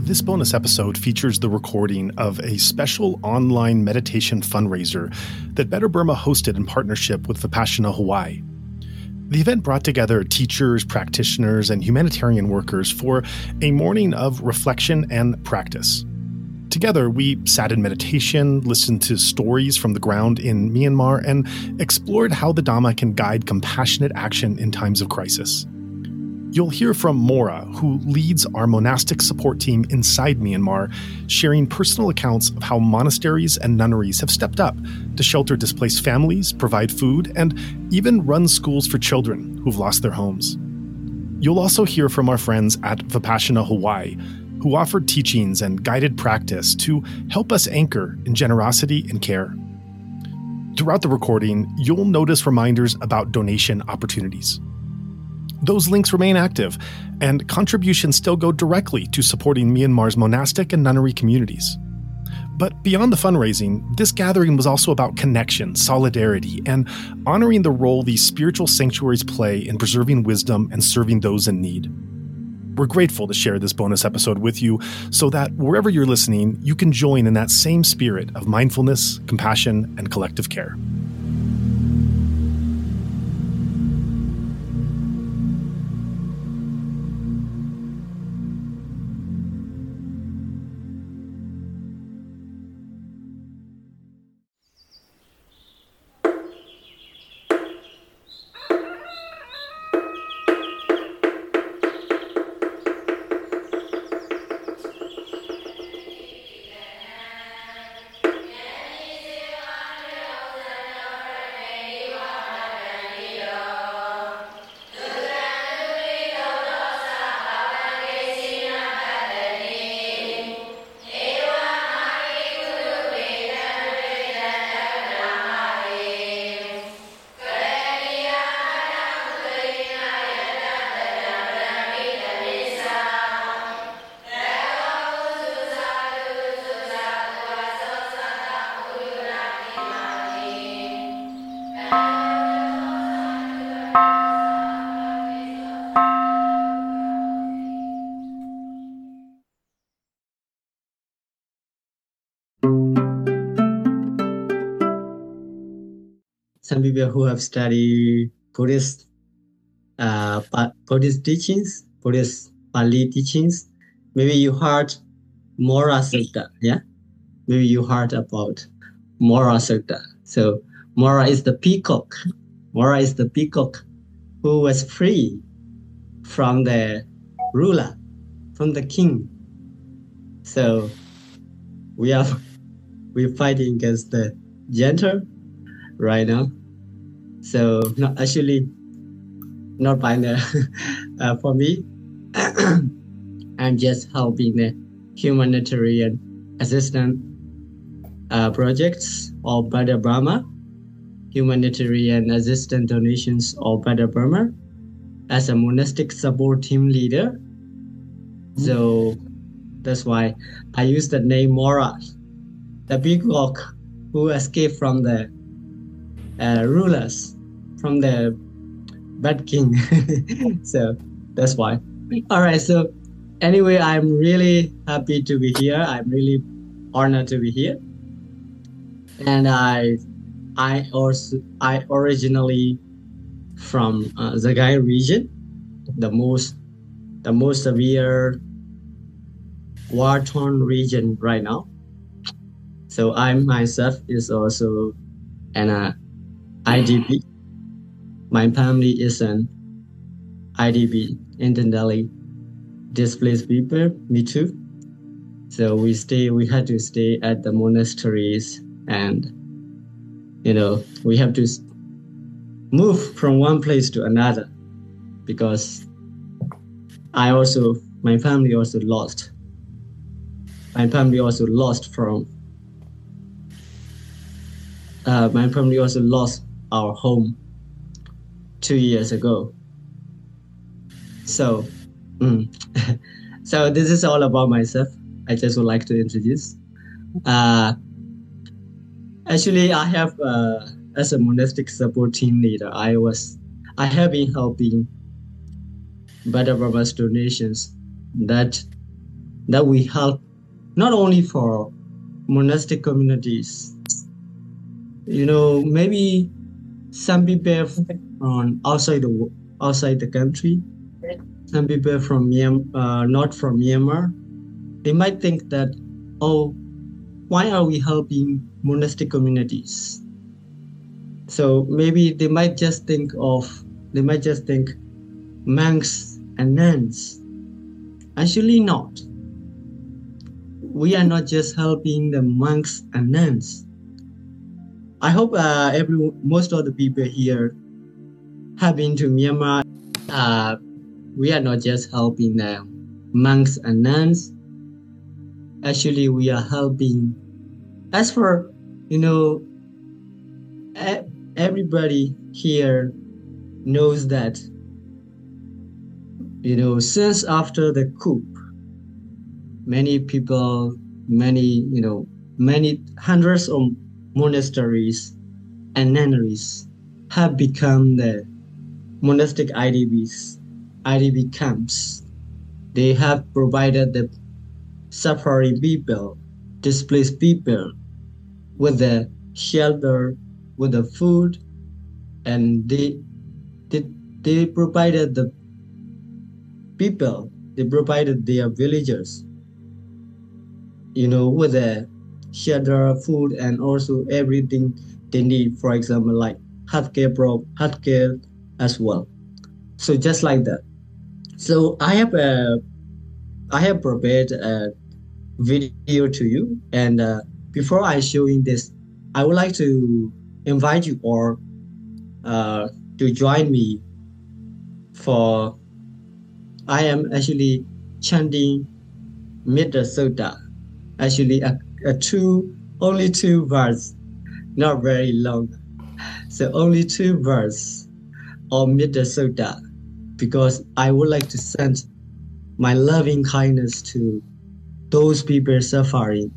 This bonus episode features the recording of a special online meditation fundraiser that Better Burma hosted in partnership with Vipassana Hawaii. The event brought together teachers, practitioners, and humanitarian workers for a morning of reflection and practice. Together, we sat in meditation, listened to stories from the ground in Myanmar, and explored how the Dhamma can guide compassionate action in times of crisis. You'll hear from Mora, who leads our monastic support team inside Myanmar, sharing personal accounts of how monasteries and nunneries have stepped up to shelter displaced families, provide food, and even run schools for children who've lost their homes. You'll also hear from our friends at Vipassana Hawaii, who offered teachings and guided practice to help us anchor in generosity and care. Throughout the recording, you'll notice reminders about donation opportunities. Those links remain active, and contributions still go directly to supporting Myanmar's monastic and nunnery communities. But beyond the fundraising, this gathering was also about connection, solidarity, and honoring the role these spiritual sanctuaries play in preserving wisdom and serving those in need. We're grateful to share this bonus episode with you so that wherever you're listening, you can join in that same spirit of mindfulness, compassion, and collective care. Some people who have studied Buddhist teachings, Buddhist Pali teachings, maybe you heard Mora Sutta, yeah? Maybe you heard about Mora Sutta. So Mora is the peacock. Mora is the peacock who was free from the ruler, from the king. So we're fighting against the gentle right now. So not binary for me. I'm just helping the humanitarian assistance projects of Better Burma, humanitarian assistance donations of Better Burma as a monastic support team leader. So that's why I use the name Mora, the peacock who escaped from the rulers, from the bad king. So that's why. All right. So anyway, I'm really happy to be here. I'm really honored to be here. And I originally from Zagai region, the most severe war-torn region right now. So I myself is also an IDP. My family is an IDP, internally displaced people, me too. So we had to stay at the monasteries, and we have to move from one place to another because my family also lost. My family also lost our home 2 years ago. So, so this is all about myself. I just would like to introduce. Actually, I have, as a monastic support team leader, I have been helping Better Burma's donations that that we help not only for monastic communities. Maybe some people from outside the country, some people from not from Myanmar, they might think that, oh, why are we helping monastic communities? So maybe they might just think monks and nuns. Actually not. We are not just helping the monks and nuns. I hope most of the people here have been to Myanmar. We are not just helping the monks and nuns. Actually, we are helping. As for, everybody here knows that, since after the coup, many people, many hundreds of monasteries and nunneries have become the monastic IDP camps. They have provided the suffering people, displaced people with the shelter, with the food, and they provided the people, they provided their villagers, with the shelter, food, and also everything they need. For example, like healthcare as well. So just like that. So I have prepared a video to you, and before I showing this, I would like to invite you all to join me for. I am actually chanting Metta Sutta. Actually, only two verses, not very long. So only two verses of Metta Sutta, because I would like to send my loving kindness to those people suffering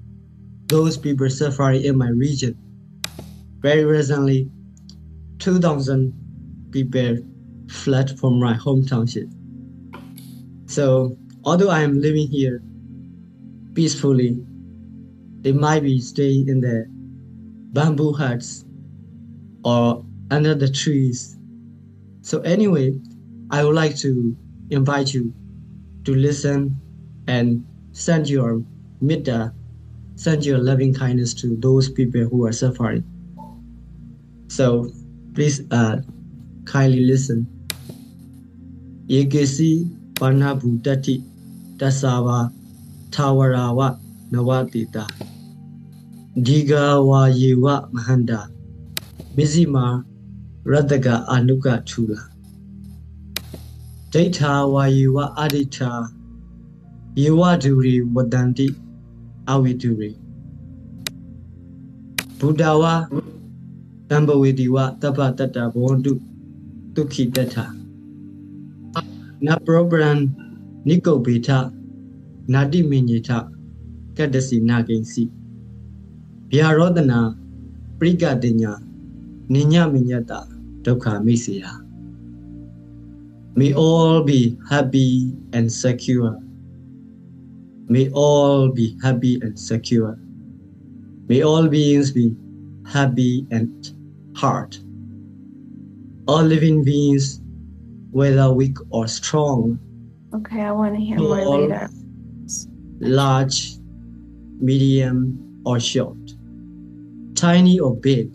in my region. Very recently, 2,000 people fled from my hometownship. So although I am living here peacefully, they might be staying in the bamboo huts or under the trees. So anyway, I would like to invite you to listen and send your metta, send your loving kindness to those people who are suffering. So please kindly listen. Yekesi Panabu Dati Tasava Tawarawa Nawatita Digawa Yewa Mahanda Mizima Radaga Anuga Tula Data Wayewa Adita Yewa Duri Wadanti Awiduri Budawa Tambawidiwa Taba Tata Bondu Tuki Data Na Probran Niko Beta Nadi Minita Kadasi Nagensi Biarodana Brigadina Ninya Minyata Doka Misia. May all be happy and secure. May all be happy and secure. May all beings be happy and heart. All living beings, whether weak or strong, Okay, I want to hear more later. large, medium or short, tiny or big,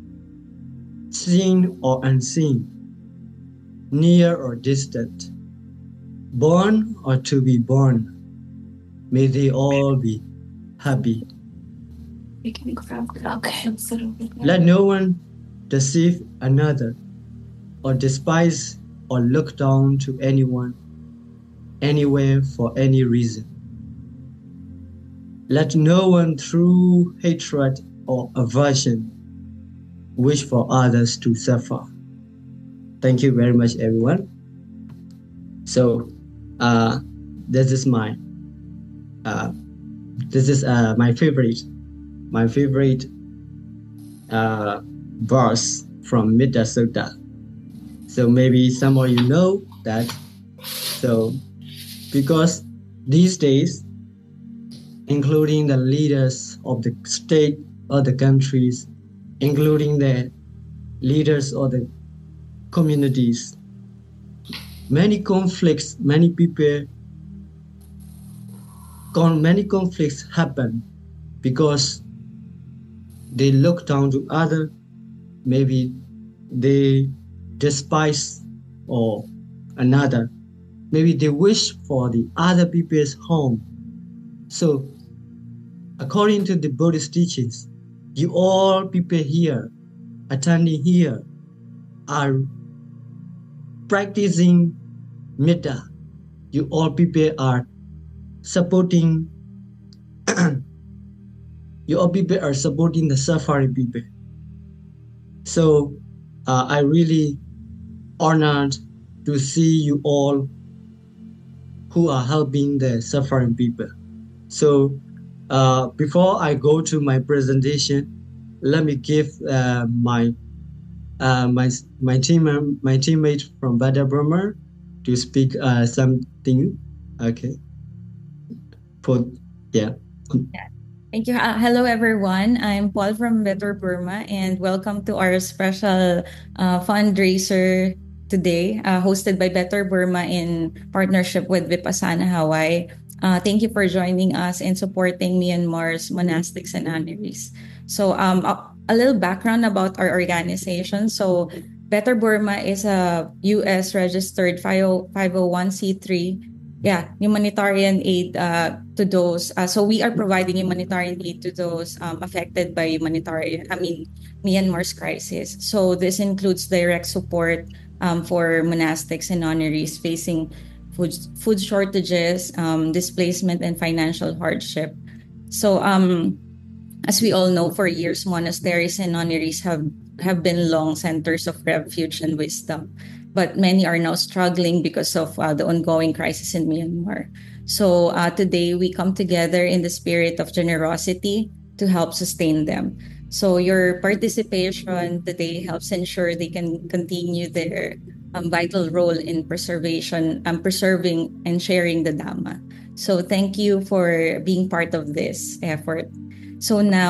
seen or unseen, near or distant, born or to be born, may they all be happy. We can grab it. Okay, I'm sitting over there. Let no one deceive another or despise or look down to anyone, anywhere for any reason. Let no one through hatred or aversion wish for others to suffer. Thank you very much, everyone. So, this is my favorite verse from Metta Sutta. So maybe some of you know that. So because these days including the leaders of the state or the countries, including the leaders of the communities. Many conflicts, many conflicts happen because they look down to other, maybe they despise or another, maybe they wish for the other people's home. So according to the Buddhist teachings, you all people here attending here are practicing metta. You all people are supporting you all people are supporting the suffering people. So I really honored to see you all who are helping the suffering people. So before I go to my presentation, let me give my teammate from Better Burma to speak something. Okay. Yeah. Thank you. Hello, everyone. I'm Paul from Better Burma, and welcome to our special fundraiser today, hosted by Better Burma in partnership with Vipassana Hawaii. Thank you for joining us and supporting Myanmar's monastics and honorees. So, a little background about our organization. So, Better Burma is a U.S. registered 501c3 humanitarian aid to those. So we are providing humanitarian aid to those affected by Myanmar's crisis. So this includes direct support for monastics and honorees facing food shortages, displacement, and financial hardship. So as we all know, for years, monasteries and honorees have been long centers of refuge and wisdom. But many are now struggling because of the ongoing crisis in Myanmar. So today we come together in the spirit of generosity to help sustain them. So your participation today helps ensure they can continue their vital role in preserving and sharing the Dhamma. So thank you for being part of this effort. So now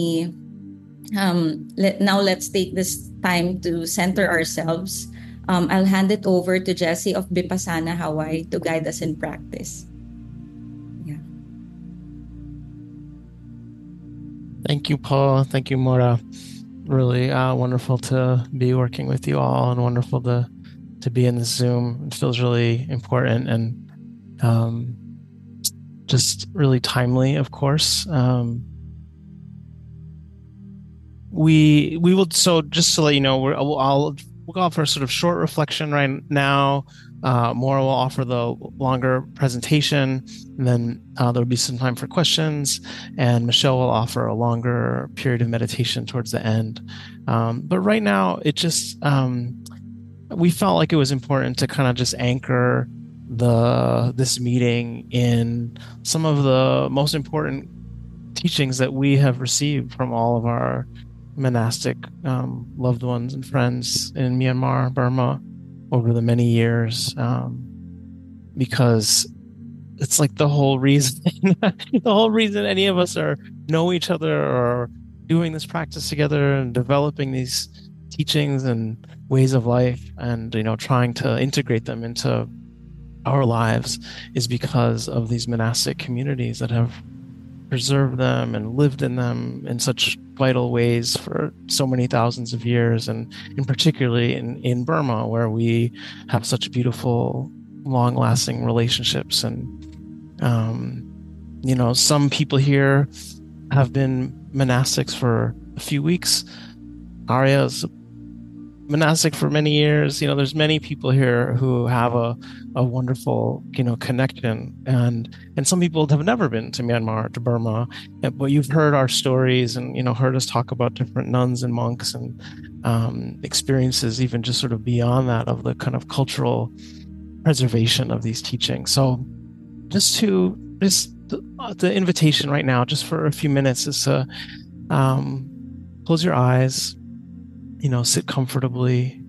let's take this time to center ourselves. I'll hand it over to Jessie of Vipassana Hawaii to guide us in practice. Yeah. Thank you, Paul. Thank you, Mora. Really wonderful to be working with you all, and wonderful to be in this Zoom. It feels really important and just really timely, of course. We will. So just to let you know, we'll go for a sort of short reflection right now. Maura will offer the longer presentation, and then there'll be some time for questions, and Michelle will offer a longer period of meditation towards the end. But right now, it just we felt like it was important to kind of just anchor this meeting in some of the most important teachings that we have received from all of our monastic loved ones and friends in Myanmar, Burma, over the many years, because it's like the whole reason any of us know each other or doing this practice together and developing these teachings and ways of life and trying to integrate them into our lives is because of these monastic communities that have preserved them and lived in them in such vital ways for so many thousands of years, and in particularly in Burma, where we have such beautiful, long-lasting relationships. And some people here have been monastics for a few weeks. Arya's monastic for many years. There's many people here who have a wonderful, connection, and some people have never been to Myanmar, to Burma, but you've heard our stories and, heard us talk about different nuns and monks and experiences, even just sort of beyond that, of the kind of cultural preservation of these teachings. So the invitation right now, just for a few minutes, is to close your eyes, sit comfortably,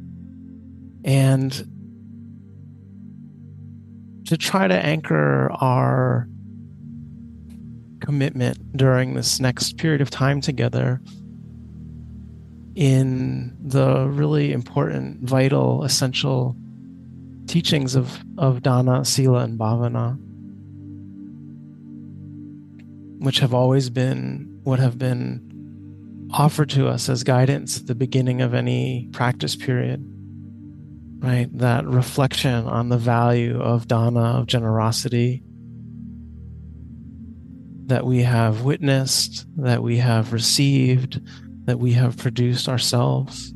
and to try to anchor our commitment during this next period of time together in the really important, vital, essential teachings of Dana, Sila, and Bhavana, which have always been what have been offered to us as guidance at the beginning of any practice period, right? That reflection on the value of Dana, of generosity, that we have witnessed, that we have received, that we have produced ourselves.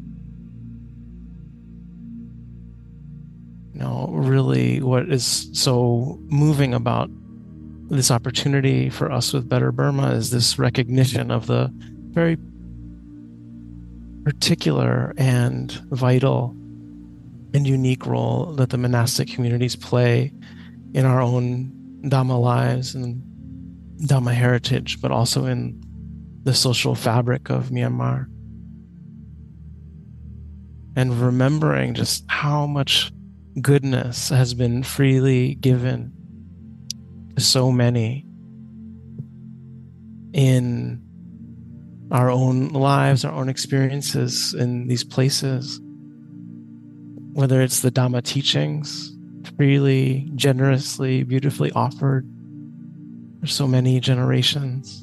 Really what is so moving about this opportunity for us with Better Burma is this recognition of the very particular and vital and unique role that the monastic communities play in our own Dhamma lives and Dhamma heritage, but also in the social fabric of Myanmar. And remembering just how much goodness has been freely given to so many in our own lives, our own experiences in these places, whether it's the Dhamma teachings, freely, generously, beautifully offered for so many generations.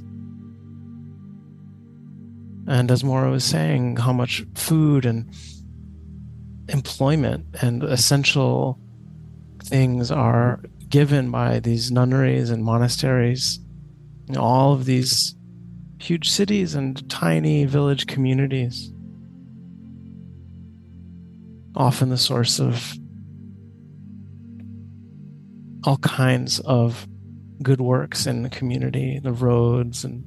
And as Maura was saying, how much food and employment and essential things are given by these nunneries and monasteries in all of these huge cities and tiny village communities, often the source of all kinds of good works in the community, the roads and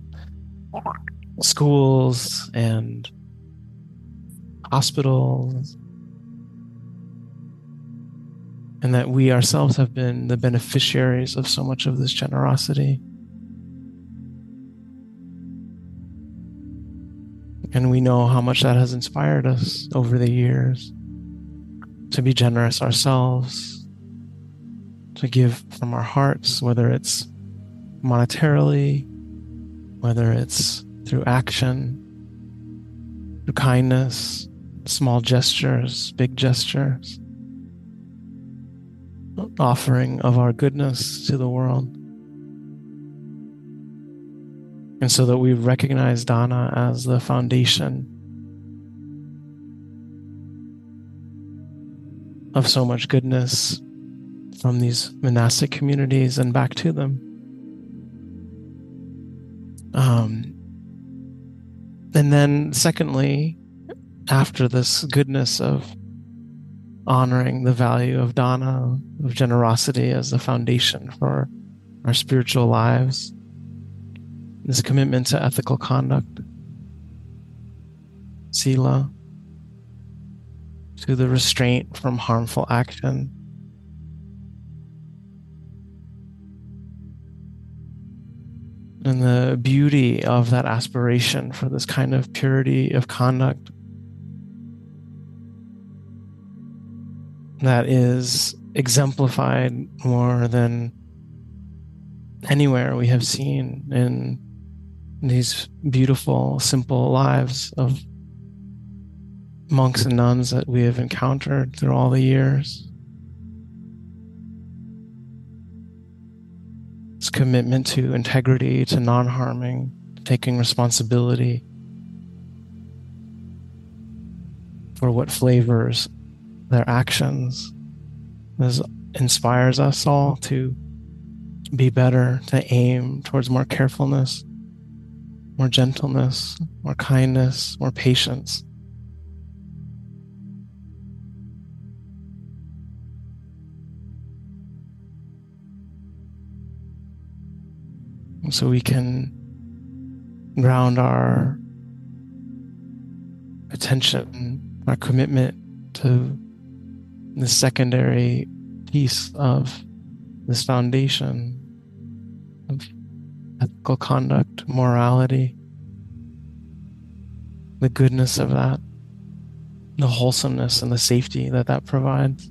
schools and hospitals, and that we ourselves have been the beneficiaries of so much of this generosity. And we know how much that has inspired us over the years to be generous ourselves, to give from our hearts, whether it's monetarily, whether it's through action, through kindness, small gestures, big gestures, offering of our goodness to the world. And so that we recognize Dana as the foundation of so much goodness from these monastic communities and back to them. And then secondly, after this goodness of honoring the value of Dana, of generosity as the foundation for our spiritual lives, this commitment to ethical conduct, Sila, to the restraint from harmful action, and the beauty of that aspiration for this kind of purity of conduct that is exemplified more than anywhere we have seen in these beautiful, simple lives of monks and nuns that we have encountered through all the years. This commitment to integrity, to non-harming, taking responsibility for what flavors their actions. This inspires us all to be better, to aim towards more carefulness, more gentleness, more kindness, more patience. So we can ground our attention, our commitment to the secondary piece of this foundation of ethical conduct, morality, the goodness of that, the wholesomeness and the safety that that provides,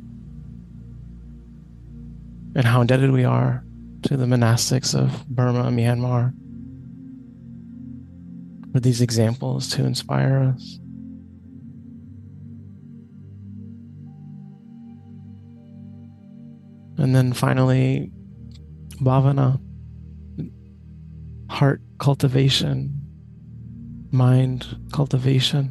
and how indebted we are to the monastics of Burma, Myanmar, for these examples to inspire us. And then finally, bhavana, heart cultivation, mind cultivation,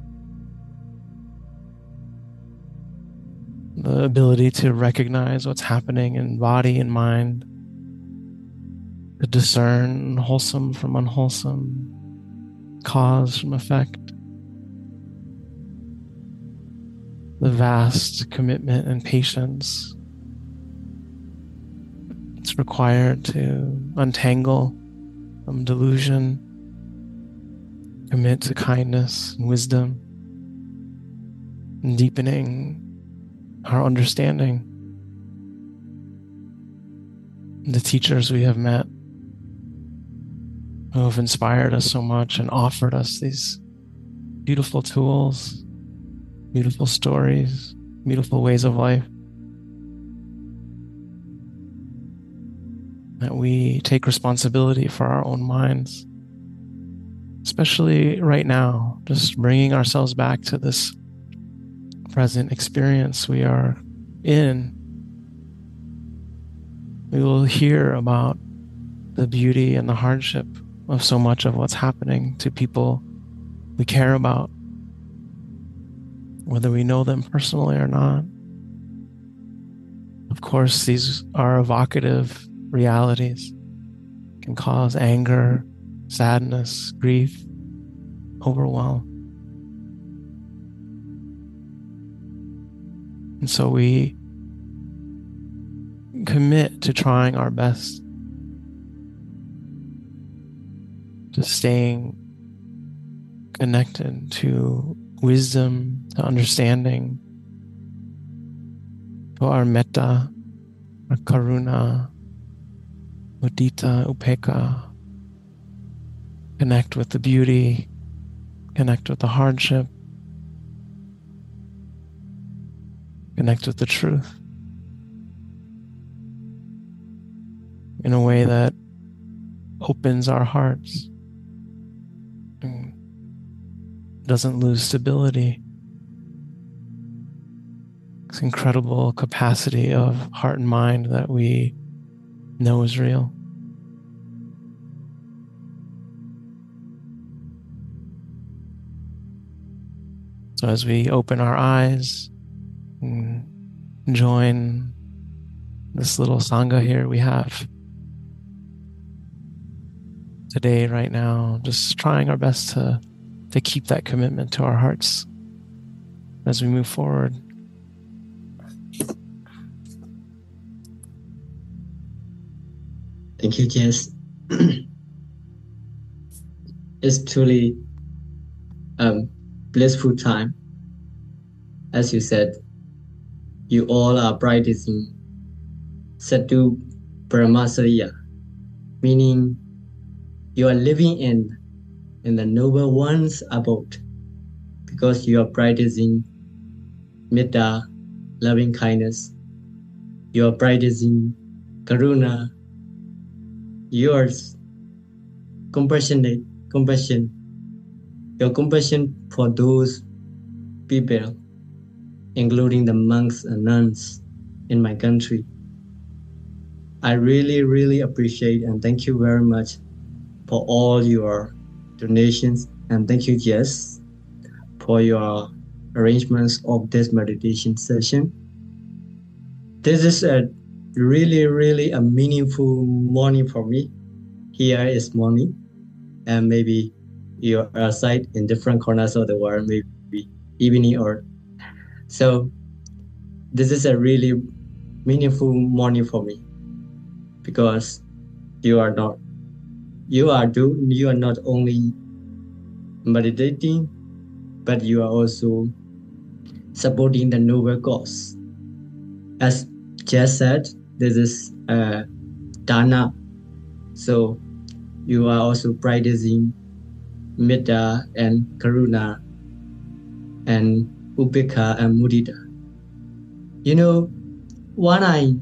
the ability to recognize what's happening in body and mind, to discern wholesome from unwholesome, cause from effect, the vast commitment and patience it's required to untangle from delusion, commit to kindness and wisdom, and deepening our understanding. The teachers we have met who have inspired us so much and offered us these beautiful tools, beautiful stories, beautiful ways of life, that we take responsibility for our own minds, especially right now, just bringing ourselves back to this present experience we are in. We will hear about the beauty and the hardship of so much of what's happening to people we care about, whether we know them personally or not. Of course, these are evocative realities, can cause anger, sadness, grief, overwhelm. And so we commit to trying our best, to staying connected to wisdom, to understanding, to our metta, our karuna, mudita, upekkha, connect with the beauty, connect with the hardship, connect with the truth in a way that opens our hearts and doesn't lose stability. This incredible capacity of heart and mind that we know is real. So as we open our eyes and join this little sangha here we have today, right now, just trying our best to keep that commitment to our hearts as we move forward. Thank you, Jess. It's truly blissful time. As you said, you all are practicing Satu Paramasariya, meaning you are living in the noble one's abode, because you are practicing metta, loving kindness. You are practicing karuna, yours, compassion, your compassion for those people, including the monks and nuns in my country. I really, really appreciate and thank you very much for all your donations, and thank you, Jess, for your arrangements of this meditation session. This is a really, really a meaningful morning for me. Here is morning, and maybe you are outside in different corners of the world, maybe evening or so. This is a really meaningful morning for me, because you are not only meditating, but you are also supporting the noble cause. As Jess said, this is dana. So you are also practicing metta and karuna and upekkha and mudita. You know, when I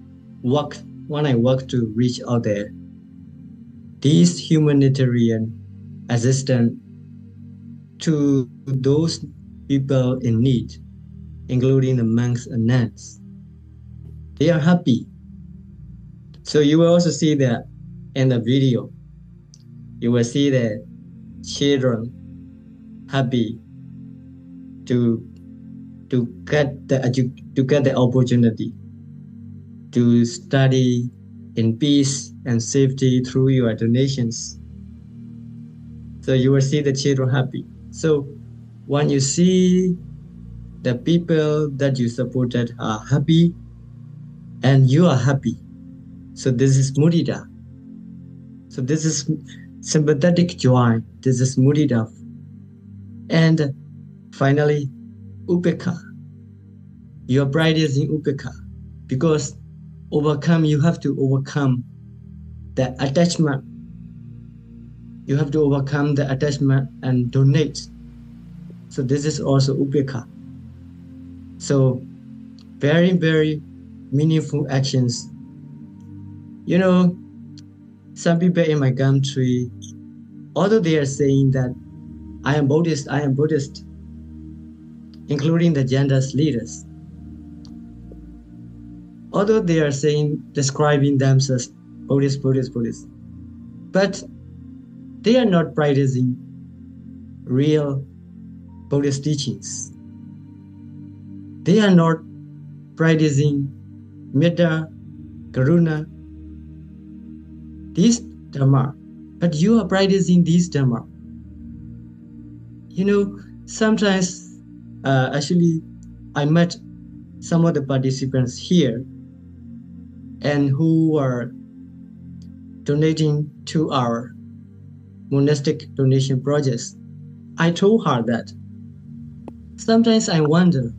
work to reach out there, these humanitarian assistance to those people in need, including the monks and nuns. They are happy. So you will also see that in the video. You will see the children happy to get the opportunity to study in peace and safety through your donations. So you will see the children happy. So when you see the people that you supported are happy and you are happy, so this is mudita. So this is sympathetic joy. This is mudita. And finally, upekha. Your pride is in upekha because you have to overcome the attachment. You have to overcome the attachment and donate. So this is also upekha. So very, very meaningful actions. You know, some people in my country, although they are saying that I am Buddhist, including the gender's leaders, although they are describing themselves Buddhist, but they are not practicing real Buddhist teachings. They are not practicing metta, karuna, these dharma, but you are practicing these dharma. You know, sometimes, actually, I met some of the participants here and who are donating to our monastic donation projects. I told her that sometimes I wonder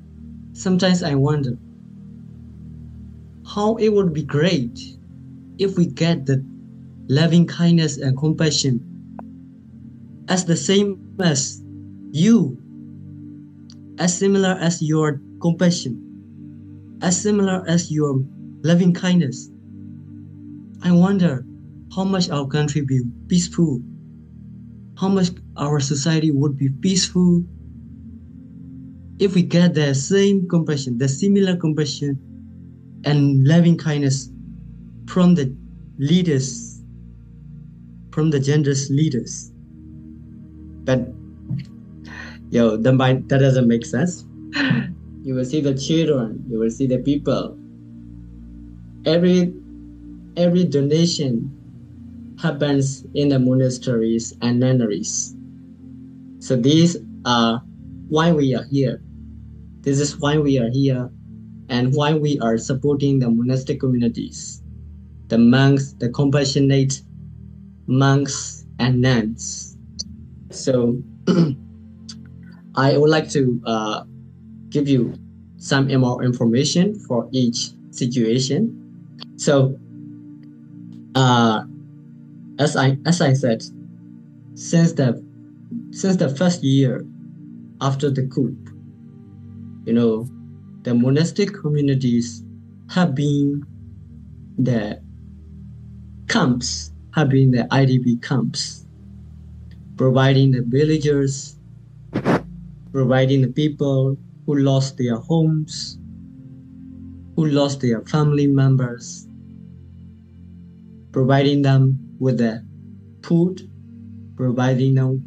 how it would be great if we get the loving kindness and compassion as the same as you, as similar as your compassion, as similar as your loving kindness. I wonder how much our country would be peaceful, how much our society would be peaceful if we get the same compassion, the similar compassion and loving kindness from the leaders, from the gender's leaders. But that doesn't make sense. You will see the children, you will see the people. Every donation happens in the monasteries and nunneries. So these are why we are here. This is why we are here and why we are supporting the monastic communities, the monks, the compassionate monks and nuns. So I would like to give you some more information for each situation. So as I said, since the first year after the coup, the monastic communities have been the camps, have been the IDP camps, providing the villagers, providing the people who lost their homes, who lost their family members, providing them with the food, providing them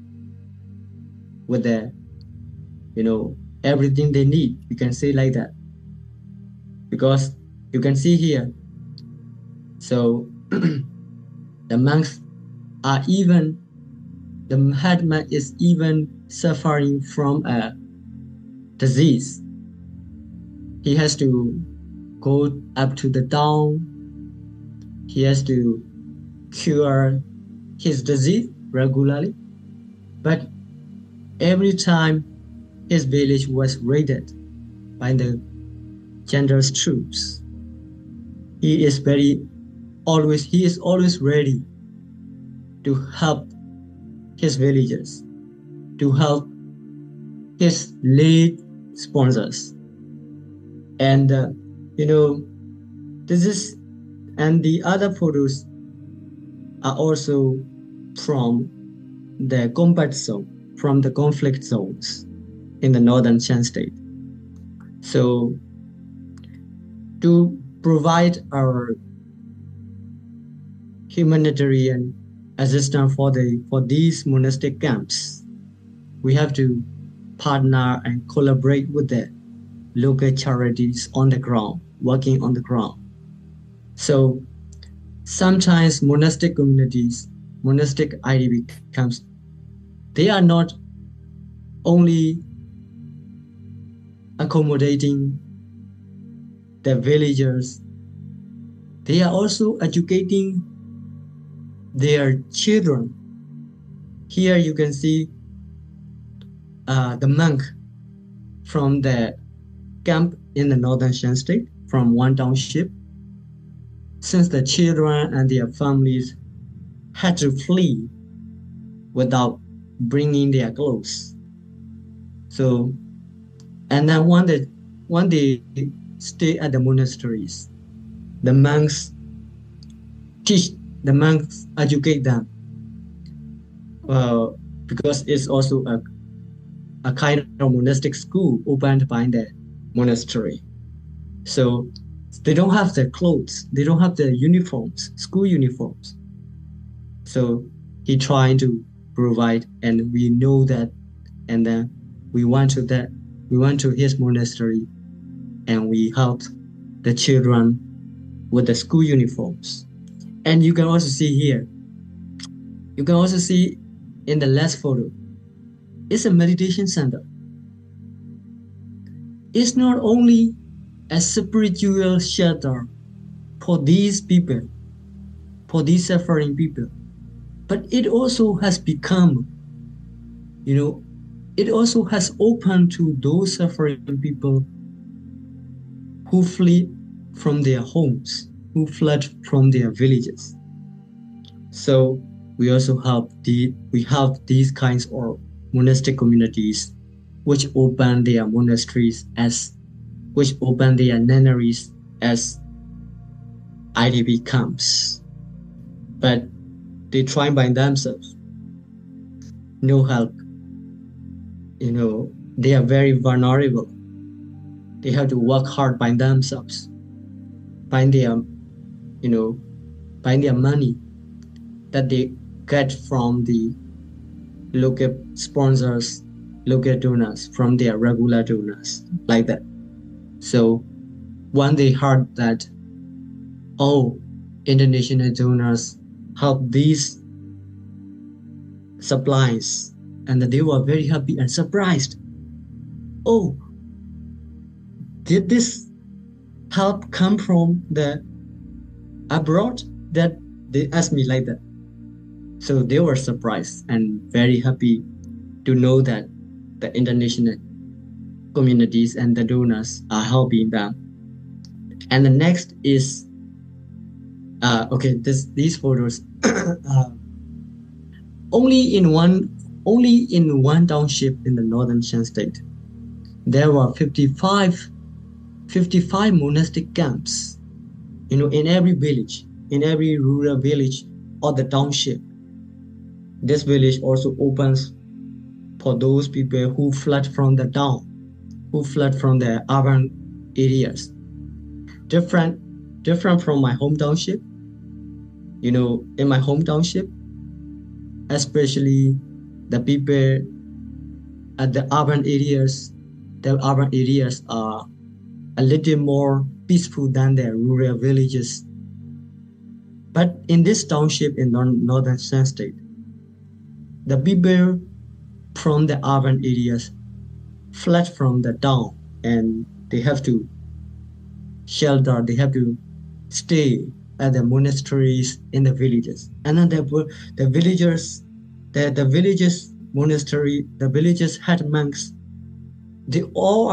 with the, everything they need. You can say like that. Because you can see here, so the monks are even, the headman is even suffering from a disease. He has to go up to the town. He has to cure his disease regularly. But every time his village was raided by the gender's troops, he is always ready to help his villagers, to help his lead sponsors. And this is, and the other photos are also from the combat zone, from the conflict zones in the northern Shan state. So to provide our humanitarian assistance for these monastic camps, we have to partner and collaborate with the local charities on the ground, working on the ground. So sometimes monastic communities, monastic IDP camps, they are not only accommodating the villagers, they are also educating their children. Here you can see the monk from the camp in the northern Shan state, from one township. Since the children and their families had to flee without bringing their clothes. So, and then when they stay at the monasteries, the monks educate them. Because it's also a kind of monastic school opened by the monastery. So they don't have the clothes, they don't have the uniforms, school uniforms. So he trying to provide, and we know that, and then we went to his monastery, and we helped the children with the school uniforms. And you can also see here, you can also see in the last photo, it's a meditation center. It's not only a spiritual shelter for these people, for these suffering people, but it also has become, it also has opened to those suffering people who flee from their homes, who fled from their villages. So we also have these kinds of monastic communities which open their monasteries which open their nunneries as IDP camps. But they try by themselves. No help. They are very vulnerable. They have to work hard by themselves. Find their money that they get from the local sponsors, local donors, from their regular donors, like that. So when they heard that, international donors help these supplies, and they were very happy and surprised. Did this help come from the abroad? That they asked me like that. So they were surprised and very happy to know that the international communities and the donors are helping them. And the next is these photos. Only in one township in the northern Shan state, there were 55 monastic camps. In every village, in every rural village or the township. This village also opens for those people who fled from the town, who fled from the urban areas. Different from my home township. In my home township, especially the people at the urban areas are a little more peaceful than the rural villages. But in this township in northern Shan state, the people from the urban areas fled from the town, and they have to shelter, they have to stay at the monasteries in the villages. And then the villagers monastery, the villagers head monks, they all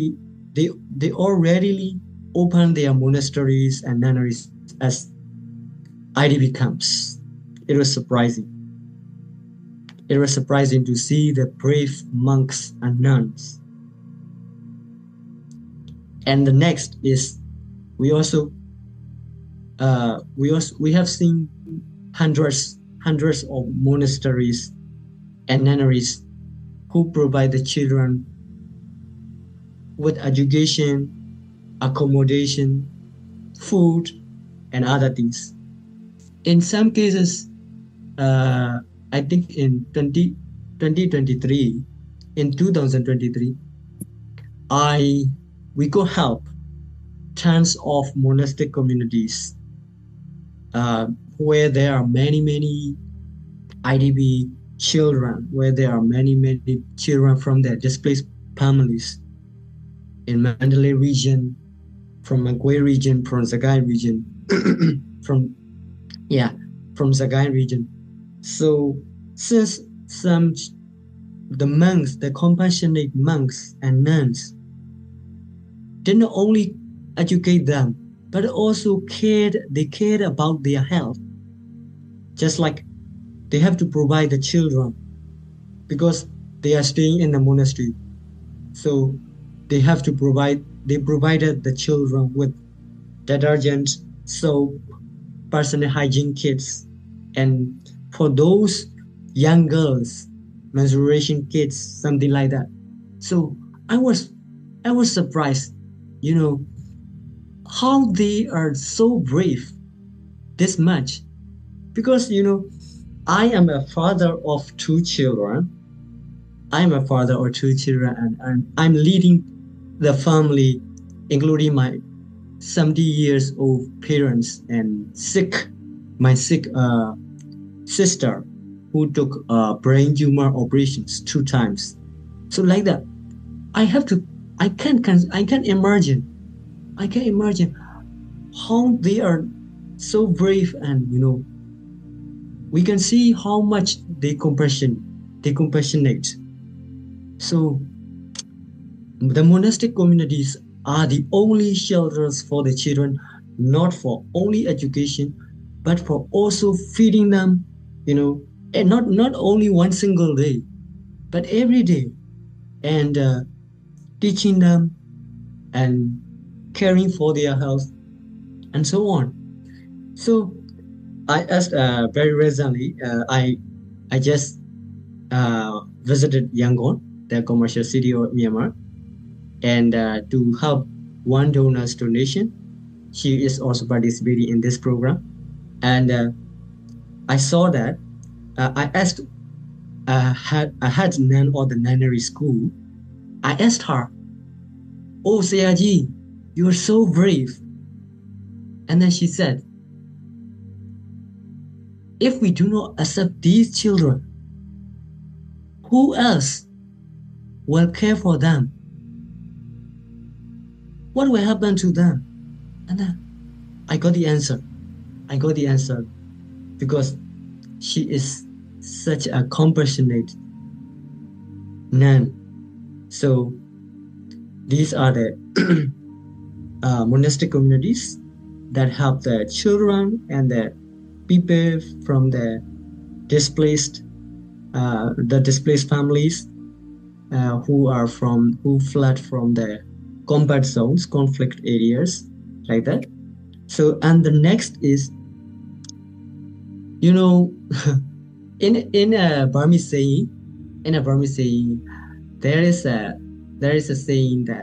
readily open their monasteries and nunneries as IDP camps. It was surprising. It was surprising to see the brave monks and nuns. And the next is we have seen hundreds of monasteries and nunneries who provide the children with education, accommodation, food, and other things. In some cases, I think in 2023, in 2023, we could help tons of monastic communities where there are many IDP children, where there are many children from their displaced families in Mandalay region, from Magway region, from Sagaing region, from Sagaing region. So since the monks, the compassionate monks and nuns, didn't only educate them, but also they cared about their health. Just like they have to provide the children because they are staying in the monastery. So they provided the children with detergent, soap, personal hygiene kits, and for those young girls, menstruation kits, something like that. So I was surprised, how they are so brave this much. Because, I am a father of two children. And I'm leading the family, including my 70 years old parents and my sick sister who took brain tumor operations 2 times. So like that, I can imagine how they are so brave, and we can see how much they compassionate. So the monastic communities are the only shelters for the children, not for only education, but for also feeding them, and not only one single day, but every day, and teaching them and caring for their health and so on. So I asked very recently, I just visited Yangon, the commercial city of Myanmar, and to help one donor's donation. She is also participating in this program. And I saw that. I asked a head nun of the nunnery school. I asked her, "Oh, Sayaji, you are so brave." And then she said, "If we do not accept these children, who else will care for them? What will happen to them?" And then I got the answer. Because she is such a compassionate nun. So these are the monastic communities that help the children and the people from the displaced families who fled from the combat zones, conflict areas, like that. So, and the next is, in a Burmese saying, there is a saying that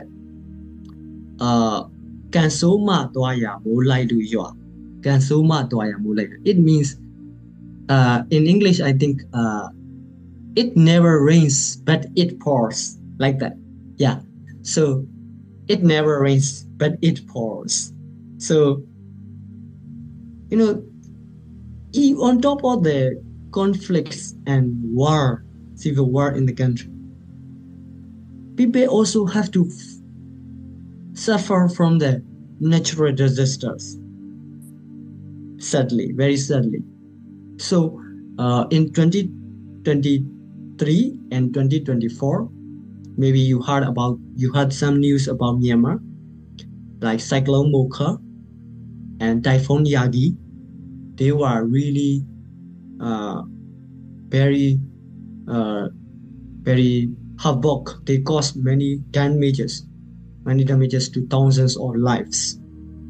Kansoma Dwaya Mulai Du Yua. Kansoma Dwaya Mulai. It means in English, I think it never rains, but it pours, like that. Yeah. So it never rains, but it pours. So, on top of the conflicts and civil war in the country, people also have to suffer from the natural disasters. Sadly, very sadly. So, in 2023 and 2024, maybe you heard some news about Myanmar, like Cyclone Mocha and Typhoon Yagi. They were really very havoc. They caused many damages to thousands of lives.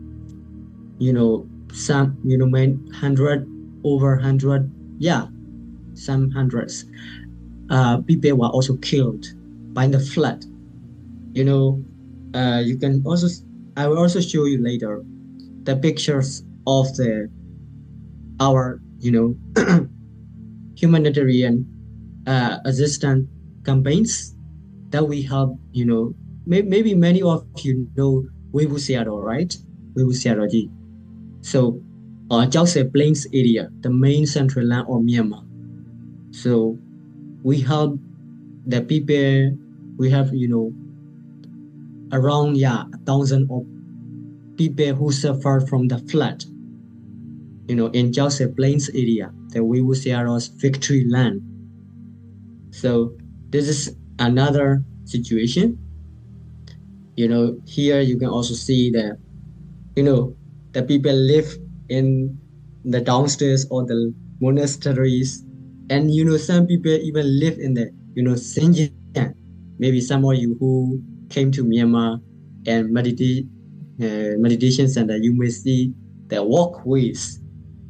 Some, over 100, some hundreds. people were also killed by the flood. You know, you can also, I will also show you later the pictures of our humanitarian assistance campaigns that we have. Maybe many of you know Weibu Seattle, right? Weibu Seattle. So, Jause Plains area, the main central land of Myanmar. So, we have the people. We have around 1,000 of people who suffered from the flood. In Jause Plains area, the Weibu Seattle's victory land. So this is another situation. Here you can also see that, the people live in the downstairs or the monasteries, and some people even live in the Xinjiang. Maybe some of you who came to Myanmar and meditation center, you may see the walkways,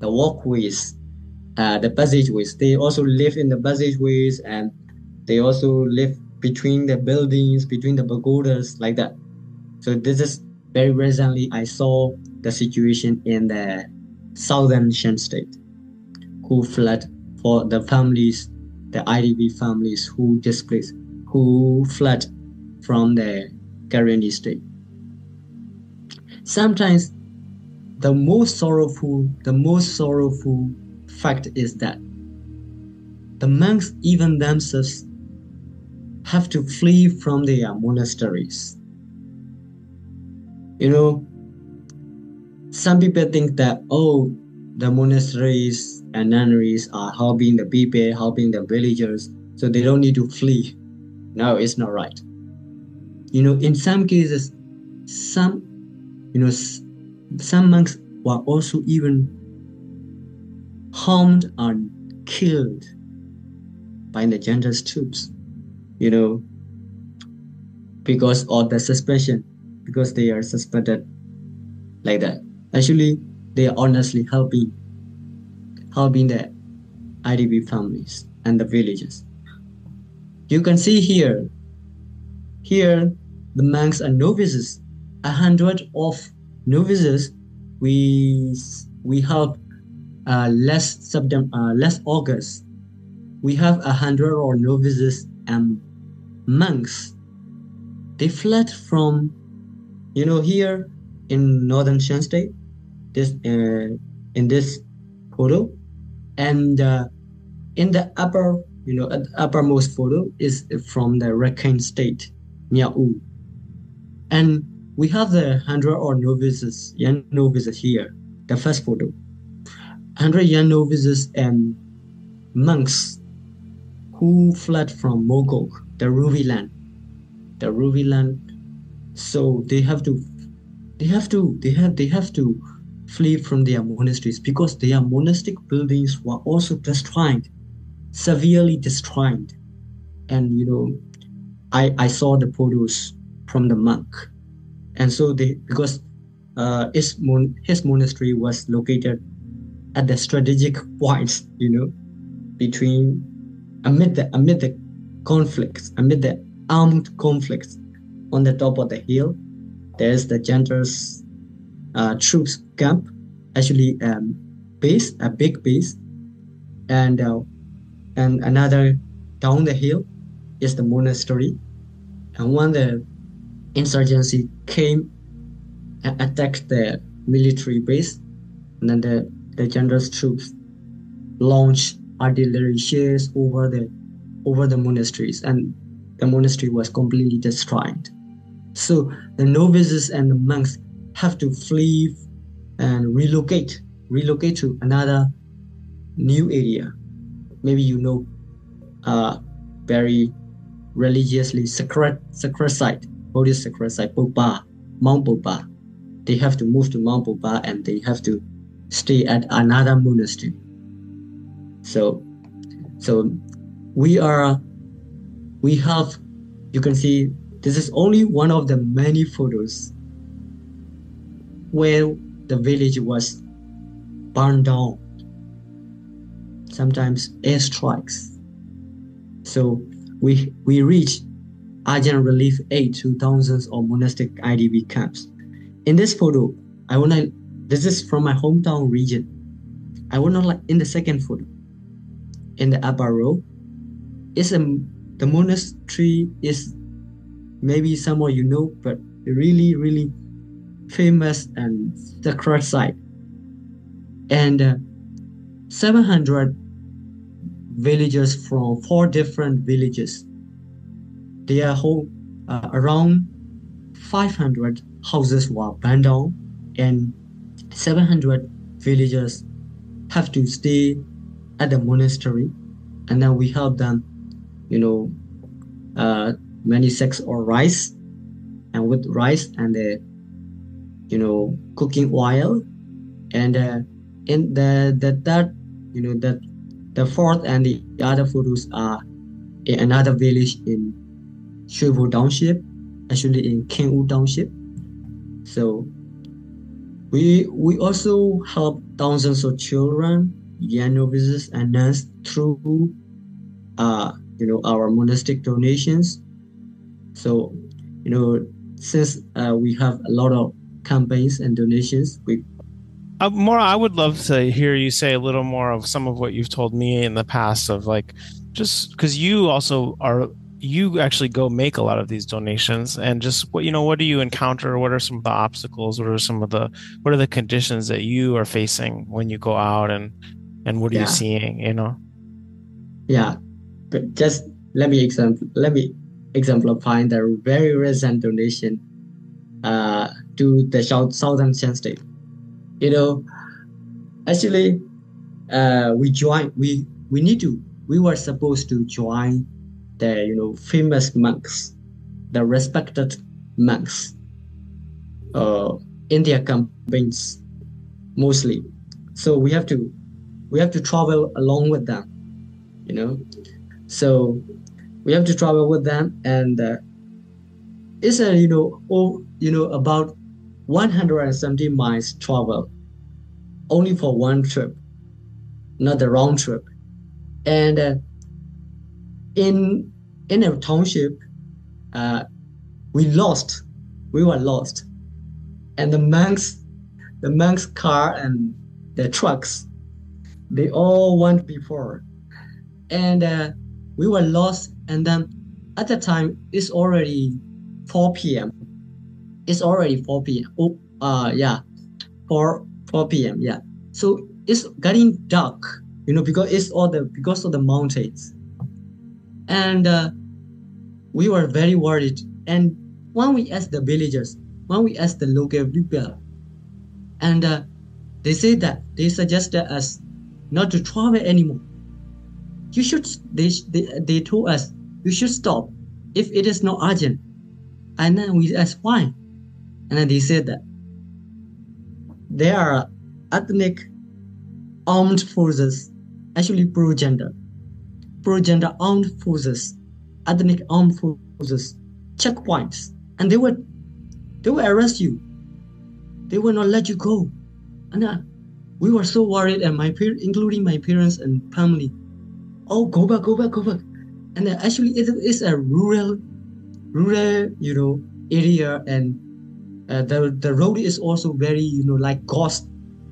the passageways. They also live in the passageways, and they also live between the buildings, between the pagodas, like that. So this is very recently I saw the situation in the southern Shan state, who fled for the families, the IDP families who displaced, who fled from the Karenni state. Sometimes the most sorrowful fact is that the monks even themselves have to flee from their monasteries. Some people think that, the monasteries and nunneries are helping the people, helping the villagers, so they don't need to flee. No, it's not right. In some cases, some monks were also even harmed and killed by the Gentos troops, because of the suspicion, because they are suspected like that. Actually, they are honestly helping the IDP families and the villages. You can see here the monks and novices, 100 of novices. We have less August. We have 100 or novices and monks. They fled from, here in northern Shan state, in this photo, and in the uppermost photo is from the Rakhine state, near U. And we have the 100 or novices, young novices here, the first photo. 100 young novices and monks who fled from Mogok, the Ruby land. So they have to flee from their monasteries, because their monastic buildings were also destroyed, severely destroyed. And I saw the photos from the monk, and so because his monastery was located at the strategic points, between amid the conflicts, amid the armed conflicts. On the top of the hill, there's the Gentos troops camp, actually a big base, and another down the hill is the monastery. And when the insurgency came and attacked the military base, and then the Gentos troops launched artillery shells over the monasteries, and the monastery was completely destroyed. So the novices and the monks have to flee and relocate to another new area. Maybe very religiously sacred site, Buddhist sacred site, Popa, Mount Popa. They have to move to Mount Popa, and they have to stay at another monastery. So we have, you can see, this is only one of the many photos where the village was burned down. Sometimes airstrikes. So we reached urgent relief aid to thousands of monastic IDP camps. In this photo, this is from my hometown region. I wanna like in the second photo, in the upper row, the monastery is maybe some of you know, but really, really famous and sacred site. And 700 villagers from 4 different villages. They are around 500 houses were burned down, and 700 villagers have to stay at the monastery, and then we help them, many sacks of rice, and with rice and cooking oil, and in the fourth and the other photos are in another village in Shuivo Township, actually in Kengwu Township. So we also help thousands of children, young novices, and nuns through our monastic donations. So since we have a lot of campaigns and donations, Maura, I would love to hear you say a little more of some of what you've told me in the past, of like, just because you actually go make a lot of these donations, and just what do you encounter? What are some of the obstacles? What are the conditions that you are facing when you go out, and what are you seeing? Yeah, but just let me exemplify the very recent donation to the Southern Shan State. Actually, we were supposed to join the famous monks, the respected monks, in their campaigns mostly. So we have to travel along with them, So we have to travel with them, and it's about 170 miles travel only for one trip, not the round trip. And in a township, we were lost, and the monks' car and the trucks, they all went before, and we were lost. And then at the time, it's already 4 p.m. It's already 4 p.m. 4 p.m. Yeah. So it's getting dark, because because of the mountains. And we were very worried. And when we asked the villagers, the local people, and they suggested us not to travel anymore. They told us you should stop if it is not urgent. And then we asked why, and then they said that there are ethnic armed forces, actually pro-gender armed forces, ethnic armed forces, checkpoints, and they will arrest you. They will not let you go. And we were so worried, and including my parents and family. Oh, go back. And actually, it is a rural, area, and the road is also very, like ghost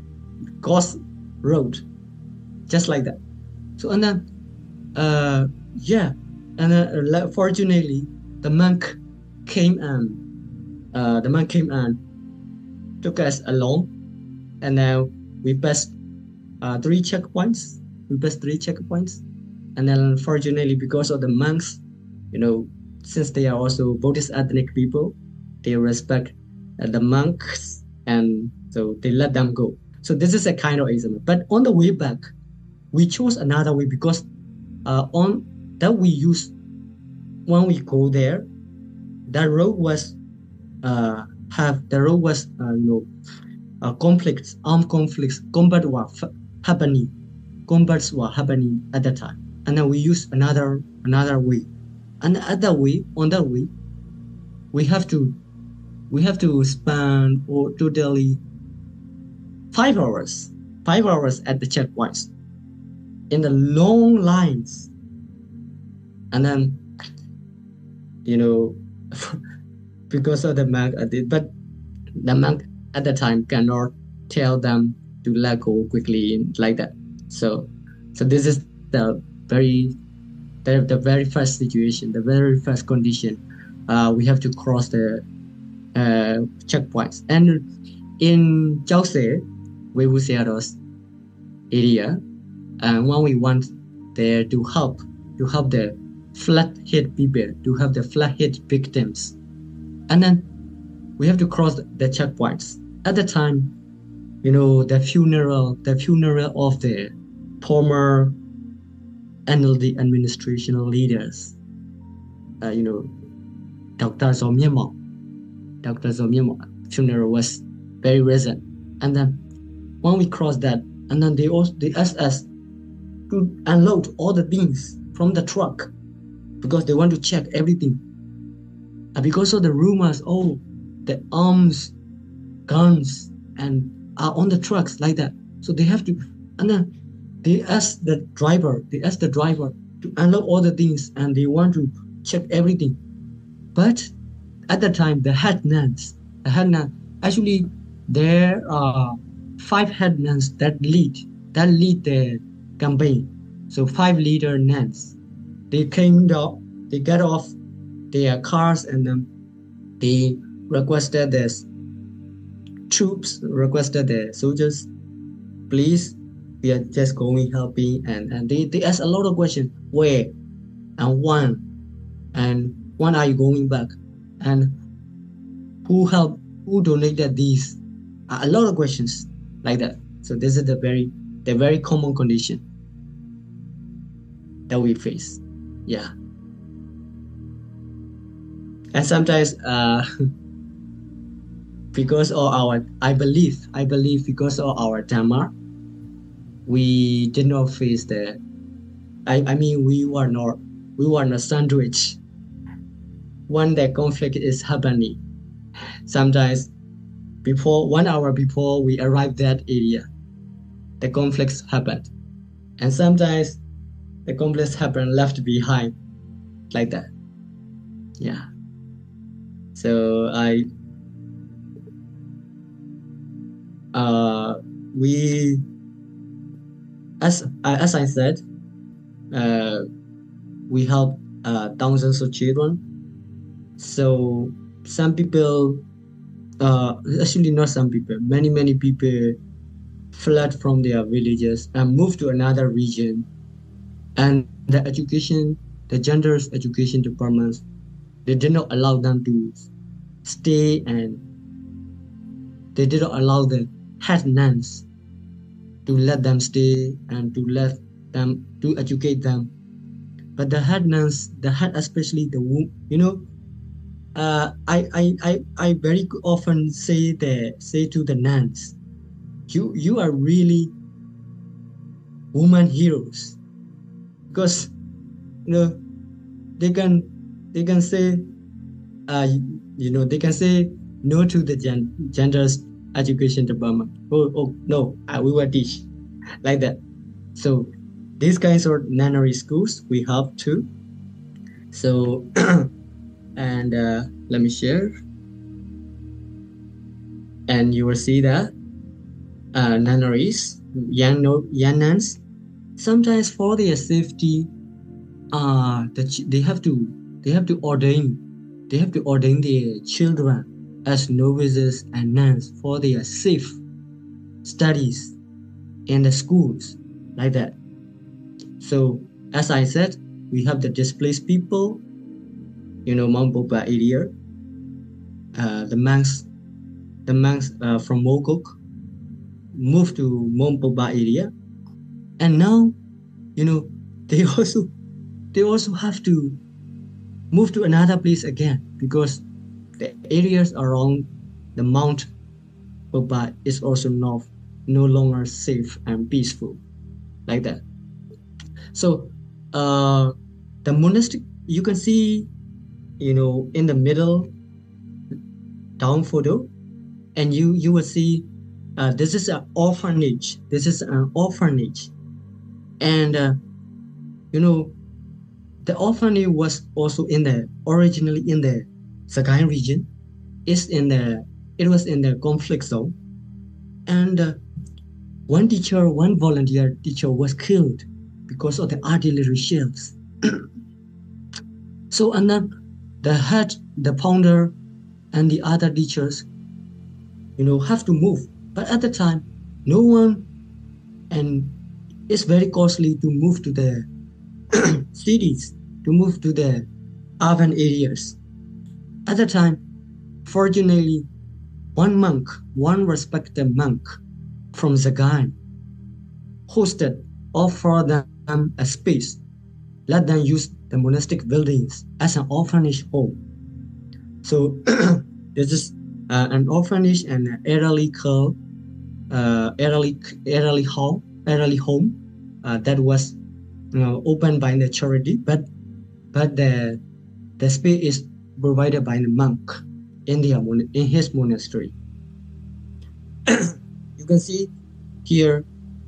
road, just like that. So and then, fortunately, the monk came and took us along, and now we passed 3 checkpoints. And then, fortunately, because of the monks, since they are also Buddhist ethnic people, they respect the monks, and so they let them go. So this is a kind of example. But on the way back, we chose another way, because on that we use when we go there, that road was armed conflicts, combats were happening at that time. And then we use another way. And on that way, we have to spend totally 5 hours at the checkpoints in the long lines. And then, you know, because of the monk, but the monk at the time cannot tell them to let go quickly like that. So this is the very first situation, the very first condition. We have to cross the checkpoints. And in Chause, we will see those area, and when we want there to help the flathead people, to help the flathead victims, and then we have to cross the checkpoints. At the time, the funeral of the former NLD administration leaders, Dr. Zomyemo funeral was very recent. And then when we cross that, and then they asked us to unload all the things from the truck because they want to check everything. And because of the rumors, the arms, guns, and are on the trucks like that. So they have to, and then they asked the driver to unload all the things, and they want to check everything. But at the time, the head nuns, actually there are 5 head nuns that lead the campaign. So 5 leader nuns, they came down, they got off their cars, and then they requested the soldiers, please, we are just going helping, and they asked a lot of questions, where and when are you going back, and who donated these, a lot of questions like that. So this is the very common condition that we face. Yeah. And sometimes because of our, I believe because of our Dharma, we did not face the, I mean we were not sandwiched when the conflict is happening. Sometimes 1 hour before we arrived that area, the conflicts happened, and sometimes the conflicts happen left behind like that. Yeah. So we, as I said, we help thousands of children. So some people, actually not some people, many people fled from their villages and moved to another region, and the gender's education departments, they did not allow them to stay, and they did not allow the head nuns to let them stay and to educate them. But the head nuns, especially the womb, I very often say to the nuns, you are really woman heroes, because they can say they can say no to the gender's education department. Oh no, we will teach like that. So these kinds of nunnery schools we have too. So and let me share, and you will see that nunneries, young nuns, sometimes for their safety, they have to ordain their children as novices and nuns for their safe studies in the schools like that. So as I said, we have the displaced people, Mount Boba area, the monks from Mogok moved to Mount Boba area, and now they also have to move to another place again, because the areas around the Mount Boba is also no longer safe and peaceful like that. So the monastic, you can see in the middle down photo, and you will see this is an orphanage. The orphanage was also originally in the Sagaing region. It was in the conflict zone, and one volunteer teacher was killed because of the artillery shells. So, and then the head, the founder, and the other teachers, have to move. But at the time, no one, and it's very costly to move to the cities, to move to the urban areas. At the time, fortunately, one respected monk from Sagaing offered them a space, let them use the monastic buildings as an orphanage home. So this is an orphanage and an elderly home that was opened by the charity, but the space is provided by the monk in his monastery. You can see here,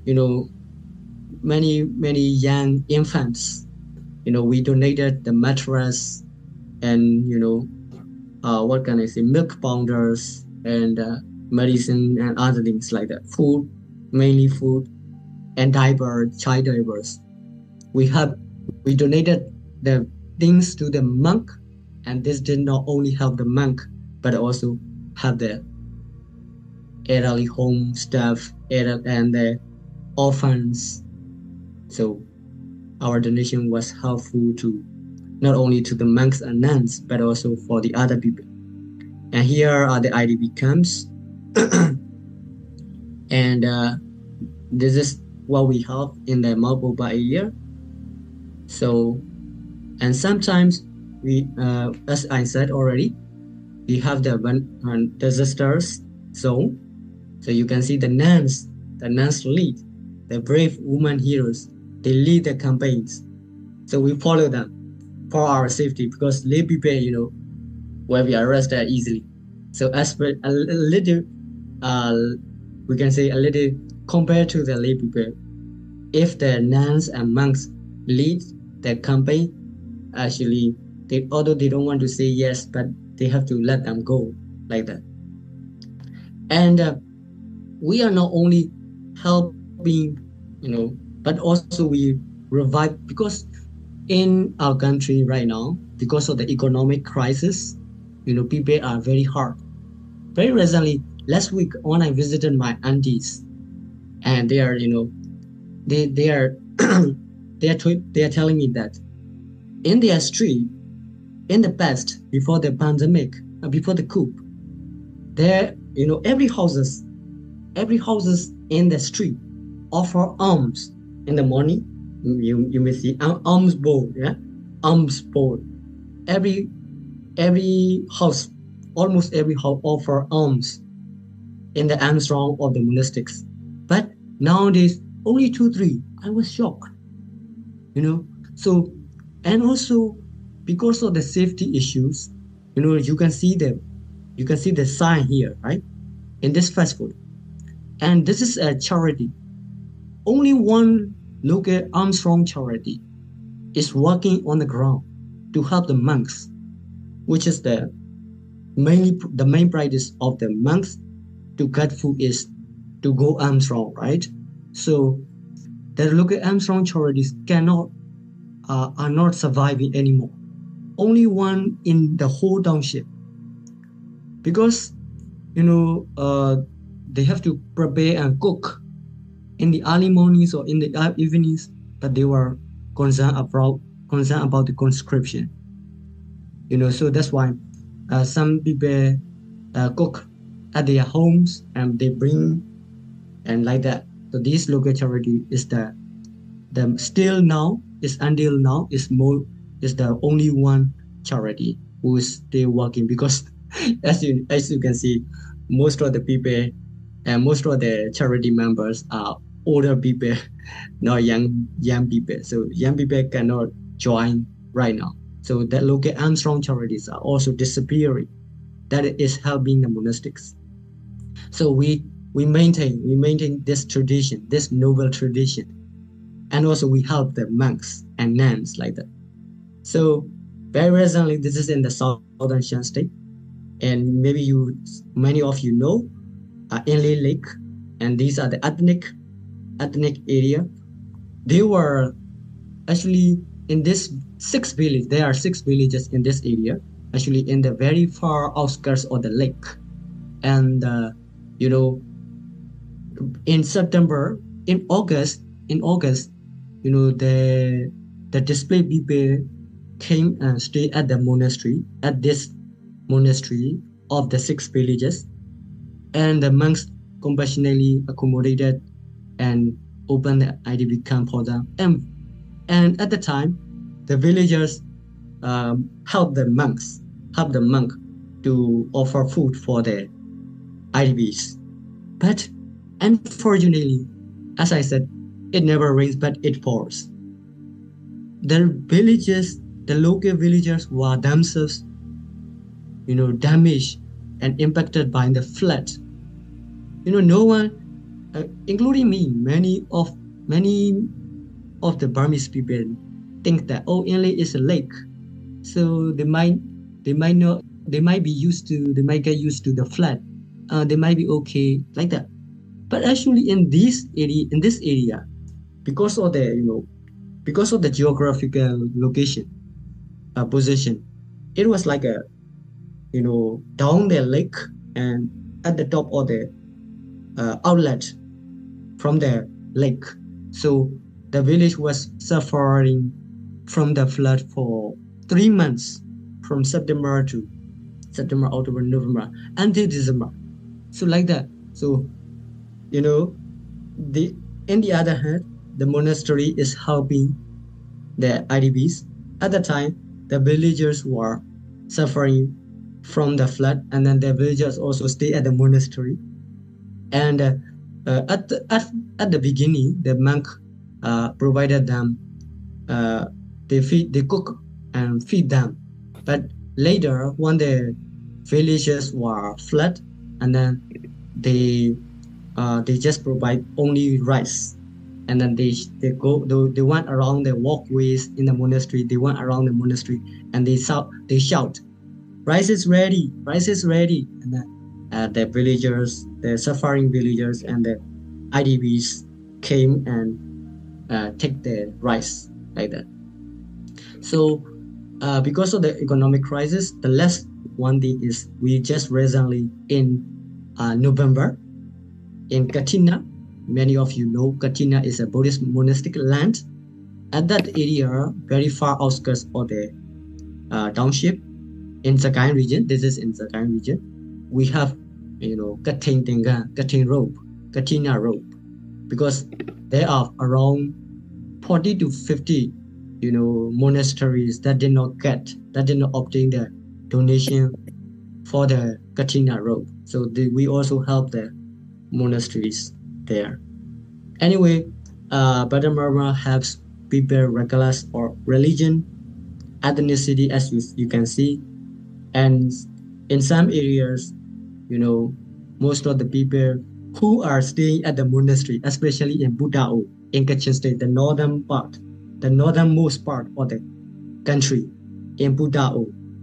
many young infants. We donated the mattress and what can I say, milk powders and medicine and other things like that. Food, mainly food, and child diapers. We donated the things to the monk, and this did not only help the monk, but also help the elderly home staff and the orphans. So our donation was helpful to not only to the monks and nuns, but also for the other people. And here are the IDP camps. And this is what we have in the Malpoba area. So, and sometimes we, as I said already, we have the disasters zone. So you can see the nuns lead, the brave women heroes, they lead the campaigns. So we follow them for our safety, because lay people, where we arrested easily. So as per a little, we can say a little compared to the lay people, if the nuns and monks lead the campaign, actually, although they don't want to say yes, but they have to let them go like that. And we are not only helping, but also we revive, because in our country right now, because of the economic crisis, people are very hard. Very recently, last week when I visited my aunties, and they are, they are telling me that in their street, in the past, before the pandemic, before the coup, there, every houses in the street offer alms in the morning. You may see alms bowl, alms bowl. Every house, almost every house offer alms in the alms round of the monastics. But nowadays, only 2-3. I was shocked, So, and also because of the safety issues, you can see the sign here, right, in this festival, and this is a charity. Only one local Armstrong charity is working on the ground to help the monks, which is the main practice of the monks to get food is to go Armstrong, right? So the local Armstrong charities are not surviving anymore. Only one in the whole township, because they have to prepare and cook in the early mornings or in the evenings, but they were concerned about the conscription. So that's why some people cook at their homes and they bring and like that. So this local charity is until now is the only one charity who is still working, because as you can see, most of the people and most of the charity members are older people, not young people. So young people cannot join right now. So the local Armstrong charities are also disappearing. That is helping the monastics. So we maintain this tradition, this noble tradition, and also we help the monks and nuns like that. So very recently, this is in the southern Shan state, and maybe many of you know Inle Lake, and these are the ethnic area. They were actually in this six village. There are six villages in this area, actually in the very far outskirts of the lake, and you know, in September, in August, you know, the displaced people came and stayed at the monastery, at this monastery of the six villages, and the monks compassionately accommodated and opened the IDP camp for them. And at the time, the villagers helped the monk to offer food for the IDPs. But unfortunately, as I said, it never rains, but it pours. The local villagers were themselves, you know, damaged and impacted by the flood. You know, no one, including me, many of the Burmese people think that Inle is a lake, so they might get used to the flood. They might be okay like that. But actually, in this area, because of the geographical location, position, it was like a, you know, down the lake and at the top of the outlet from the lake. So the village was suffering from the flood for 3 months, from September, October, November, until December. So like that. So, you know, in the other hand, the monastery is helping the IDPs. At the time, the villagers were suffering from the flood, and then the villagers also stay at the monastery. And at the beginning, the monk provided them, they cook and feed them. But later, when the villages were flood, and then they just provide only rice, and then they went around the walkways in the monastery. They went around the monastery and they shout, rice is ready, and then the villagers, the suffering villagers, and the IDPs came and take the rice like that. So because of the economic crisis, the last one thing is we just recently in November in Katina. Many of you know Katina is a Buddhist monastic land. At that area, very far outskirts of the township in Sagaing region. This is in Sagaing region. We have, you know, Katina rope, because there are around 40 to 50, you know, monasteries that did not obtain the donation for the Katina rope. So we also help the monasteries there. Anyway, Better Burma helps people regardless of religion, ethnicity, as you can see. And in some areas, you know, most of the people who are staying at the monastery, especially in Budao, in Kachin State, the northernmost part of the country, in Budao,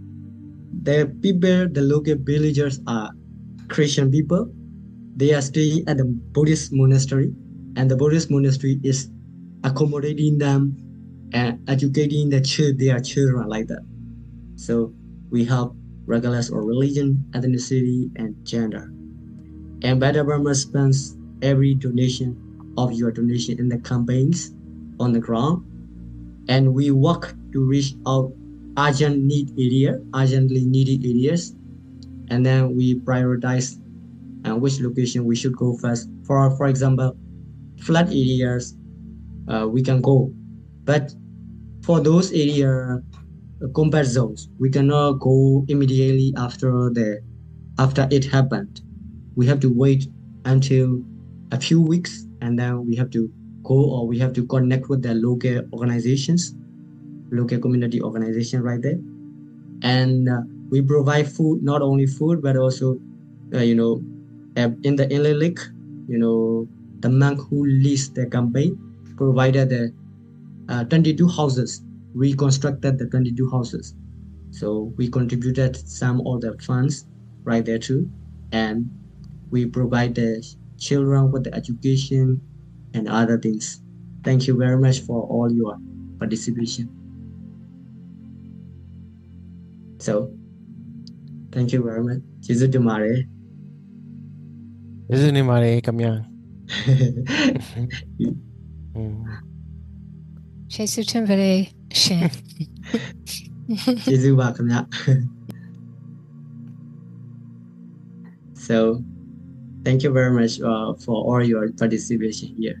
the local villagers are Christian people. They are staying at the Buddhist monastery, and the Buddhist monastery is accommodating them and educating their children like that. So we help regardless of religion, ethnicity, and gender. And Better Burma spends every donation of your donation in the campaigns on the ground, and we work to reach out urgently needed areas, and then we prioritize which location we should go first. For example, flood areas, we can go, but for those area combat zones, we cannot go immediately after it happened. We have to wait until a few weeks, and then we have to go, or we have to connect with the local community organization right there. And we provide food, not only food, but also, you know, in the Inle Lake, you know, the monk who leads the campaign provided the 22 houses, reconstructed the 22 houses. So we contributed some of the funds right there too, and we provide the children with the education and other things. Thank you very much for all your participation. So, thank you very much. Jesus Dumare. Isn't anybody come young? ကျေးဇူးတင်ပါတယ်ရှင်ကျေးဇူးပါခင်ဗျ So, thank you very much for all your participation here.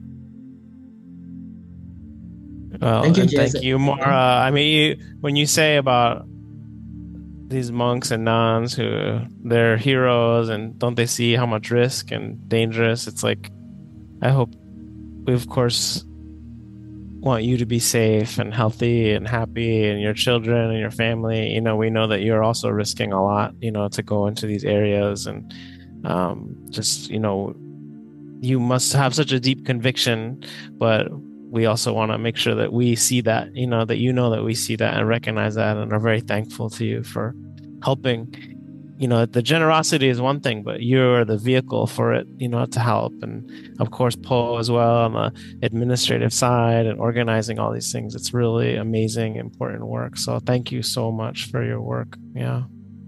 Well, Thank you, and Jason. thank you, Mara. I mean, when you say about these monks and nuns who they're heroes and don't they see how much risk and dangerous, it's like, I hope we, of course, want you to be safe and healthy and happy, and your children and your family. You know, we know that you're also risking a lot, you know, to go into these areas, and just, you know, you must have such a deep conviction, but we also want to make sure that we see that, you know that we see that and recognize that, and are very thankful to you for helping. You know, the generosity is one thing, but you're the vehicle for it, you know, to help. And of course, Paul as well on the administrative side and organizing all these things. It's really amazing, important work. So thank you so much for your work. Yeah.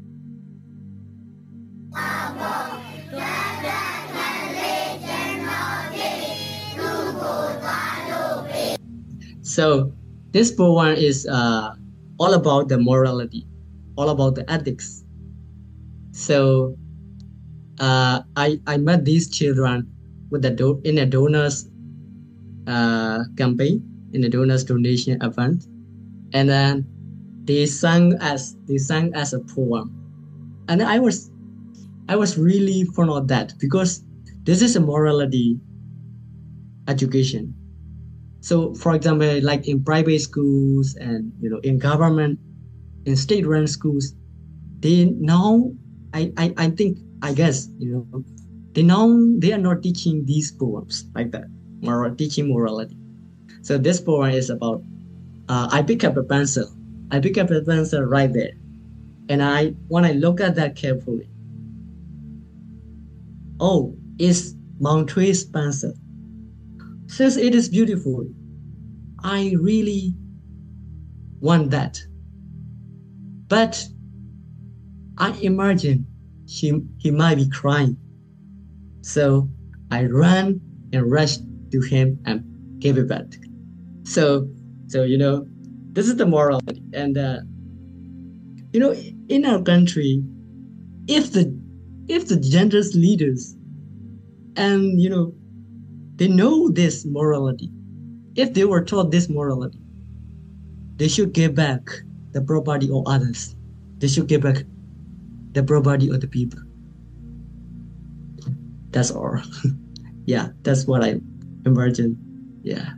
So, this program is all about the morality, all about the ethics. So, I met these children with in a donors campaign, in a donors donation event, and then they sang as a poem, and I was really fond of that, because this is a morality education. So, for example, like in private schools and, you know, in government, in state-run schools, they now, I think, I guess, you know, they are not teaching these poems like that, teaching morality. So this poem is about, I pick up a pencil right there, and when I look at that carefully, oh, it's Mount Twee's pencil. Since it is beautiful, I really want that. But I imagine he might be crying. So I ran and rushed to him and gave it back. So you know, this is the morality. And you know, in our country, if the genders leaders and, you know, they know this morality, if they were taught this morality, they should give back the property of others. They should give back the property of the people. That's all. Yeah, that's what I imagine. Yeah.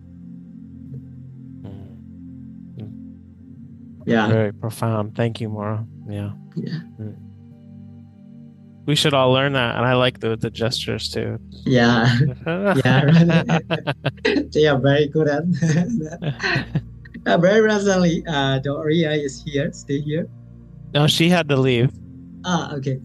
Yeah. Very profound. Thank you, Mara. Yeah. Yeah. We should all learn that, and I like the gestures too. Yeah. Yeah. They are very good at that. Very recently, Doria is here, stay here. No, she had to leave. Okay.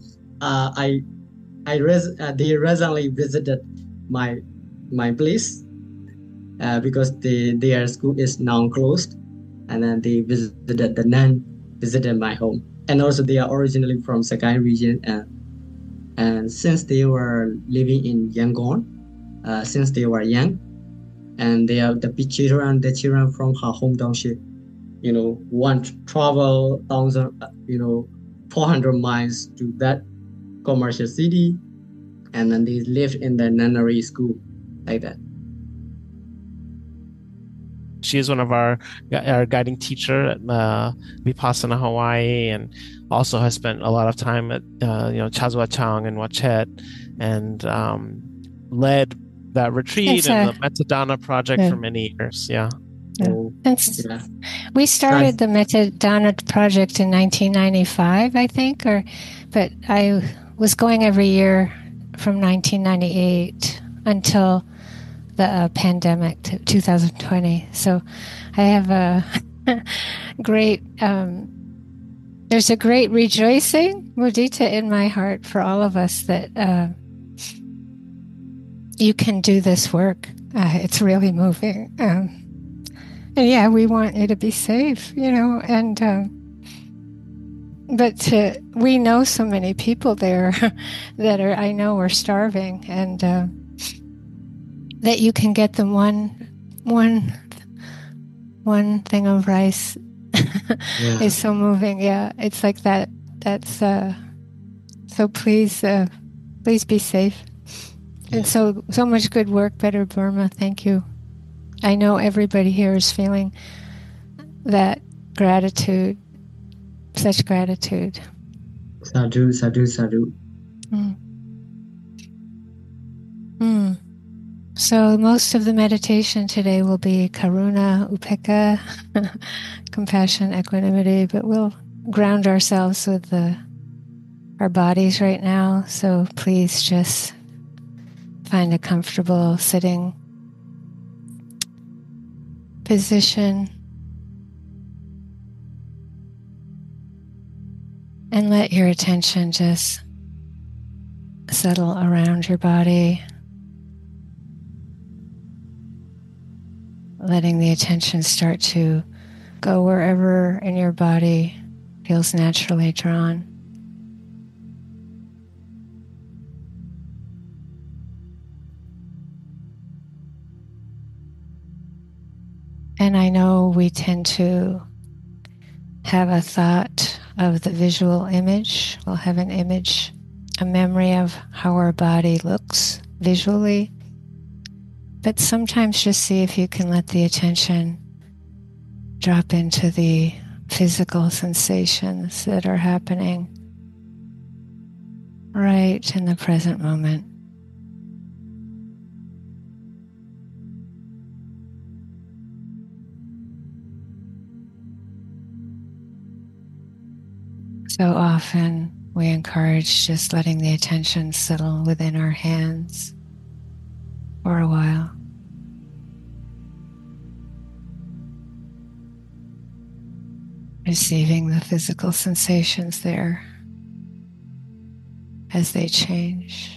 They recently visited my place because their school is now closed, and then they visited my home. And also they are originally from Sakai region, and since they were living in Yangon, since they were young, and they are the children from her home township, you know, want to travel 400 miles to that commercial city, and then they lived in the nunnery school like that. She is one of our guiding teacher at Vipassana Hawaii, and also has spent a lot of time at Chazwa Chang and Wachet, and led that retreat and the Metadana project for many years. Yeah. We started the Metadana project in 1995, I think, but I was going every year from 1998 until the pandemic to 2020. So I have great. There's a great rejoicing, mudita, in my heart for all of us that you can do this work. It's really moving. And yeah, we want you to be safe, and but we know so many people there that I know are starving, and that you can get them one thing of rice is so moving. Yeah, it's like that. That's so. Please be safe. And so much good work, Better Burma. Thank you. I know everybody here is feeling that gratitude, such gratitude. Sadhu, sadhu, sadhu. So most of the meditation today will be karuna, upekkha, compassion, equanimity, but we'll ground ourselves with our bodies right now. So please just find a comfortable sitting position and let your attention just settle around your body, letting the attention start to go wherever in your body feels naturally drawn. And I know we tend to have a thought of the visual image. We'll have an image, a memory of how our body looks visually. But sometimes just see if you can let the attention drop into the physical sensations that are happening right in the present moment. So often we encourage just letting the attention settle within our hands for a while. Receiving the physical sensations there as they change.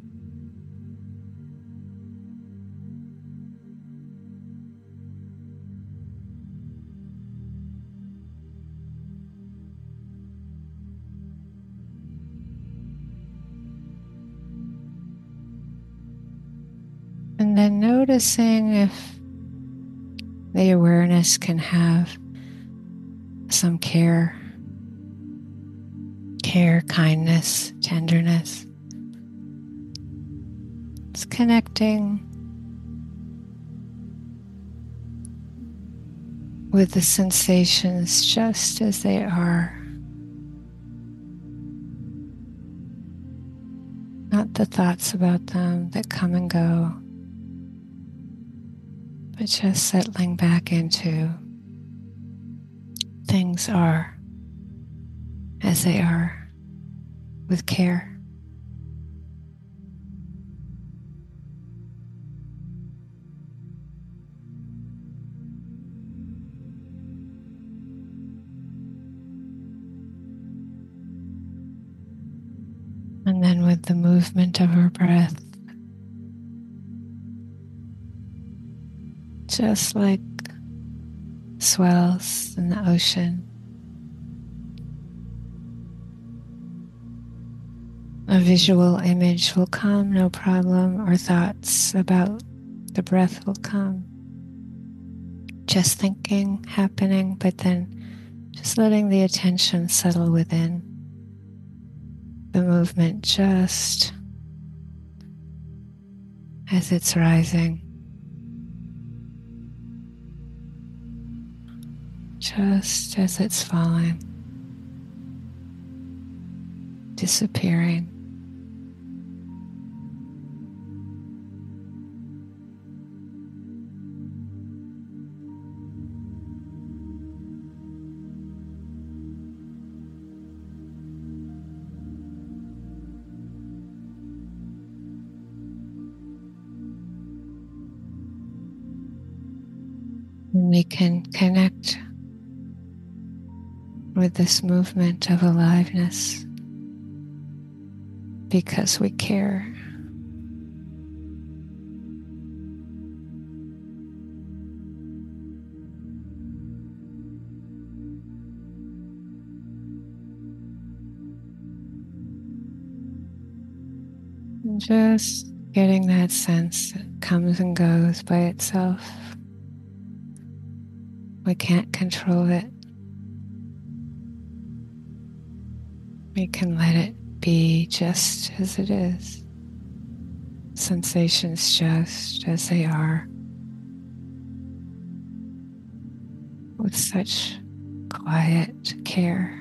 And then noticing if the awareness can have some care, kindness, tenderness. It's connecting with the sensations just as they are. Not the thoughts about them that come and go, but just settling back into things are as they are with care. And then with the movement of our breath, just like swells in the ocean, a visual image will come, no problem, or thoughts about the breath will come. Just thinking happening, but then just letting the attention settle within the movement just as it's rising, just as it's falling, disappearing. We can connect with this movement of aliveness because we care. And just getting that sense that comes and goes by itself. We can't control it. We can let it be just as it is. Sensations just as they are. With such quiet care.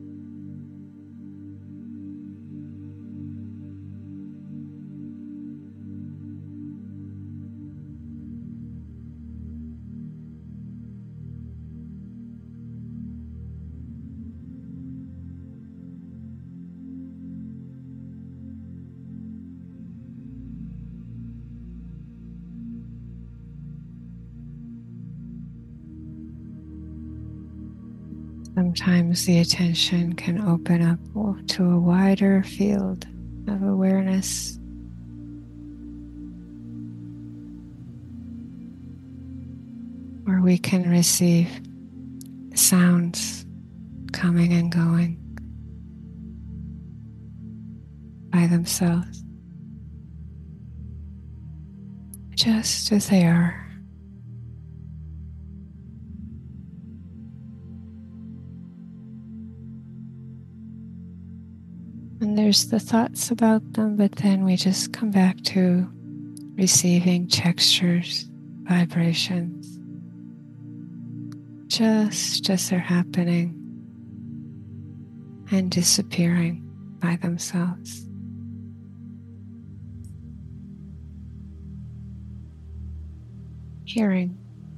Sometimes the attention can open up to a wider field of awareness. Where we can receive sounds coming and going by themselves, just as they are. And there's the thoughts about them, but then we just come back to receiving textures, vibrations, just as they're happening and disappearing by themselves. Hearing.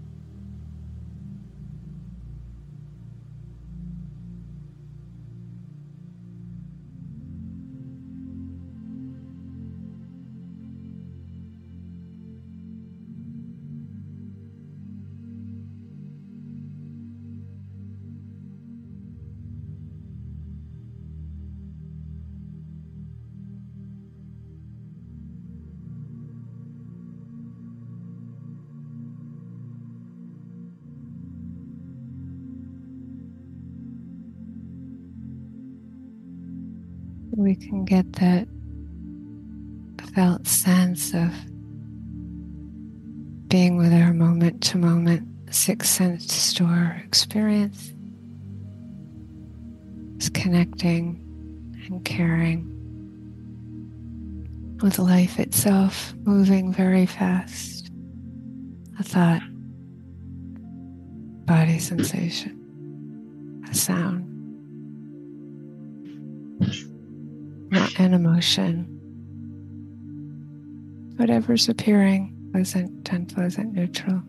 We can get that felt sense of being with our moment to moment sixth sense store experience. It's connecting and caring with life itself, moving very fast. A thought, body sensation, a sound. An emotion, whatever's appearing, pleasant, unpleasant, neutral.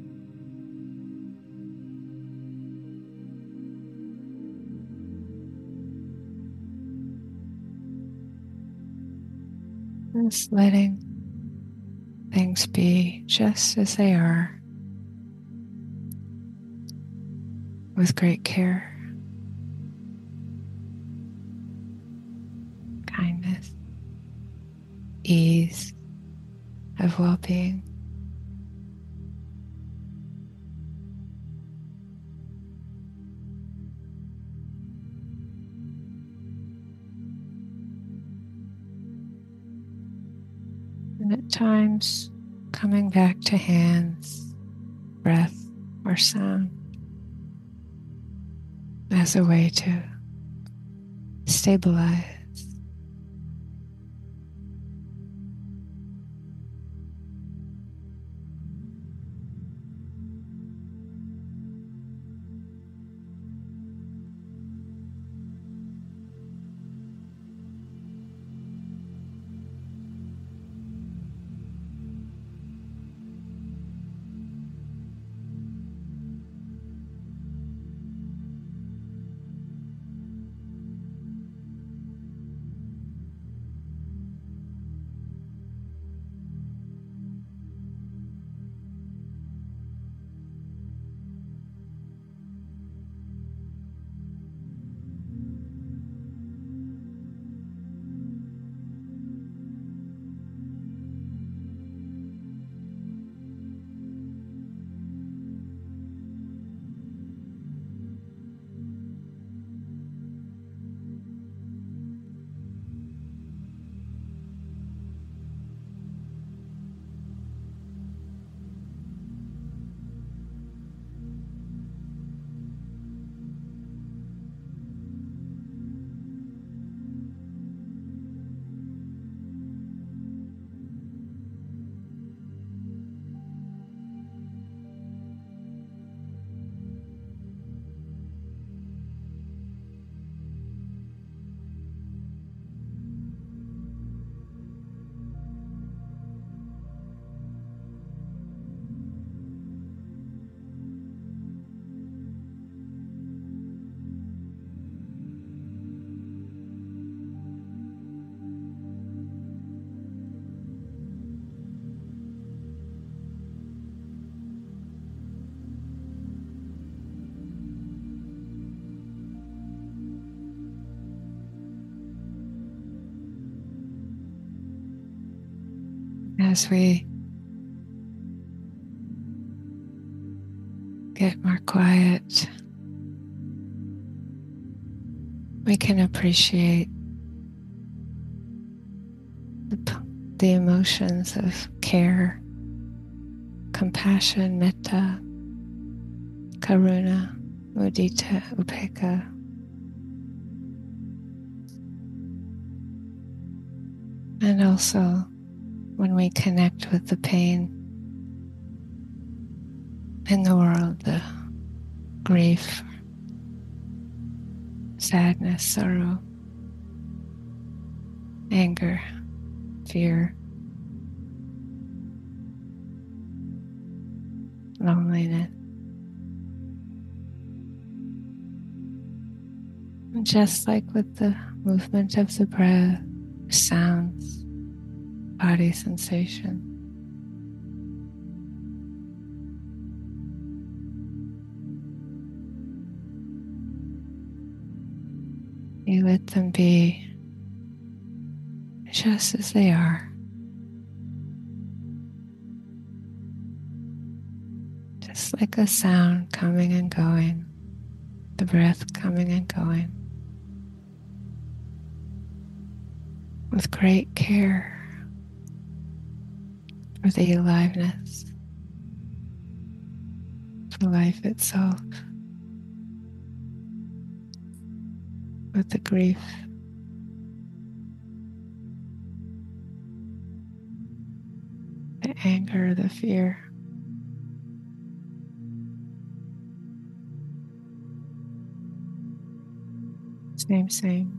Just letting things be just as they are, with great care. Kindness, ease of well-being. And at times, coming back to hands, breath, or sound as a way to stabilize. as we get more quiet, we can appreciate the emotions of care, compassion, metta, karuna, mudita, upekkha. And also when we connect with the pain in the world, the grief, sadness, sorrow, anger, fear, loneliness. And just like with the movement of the breath, sounds, body sensation, you let them be just as they are. Just like a sound coming and going, the breath coming and going, with great care for the aliveness, for life itself, with the grief, the anger, the fear. Same.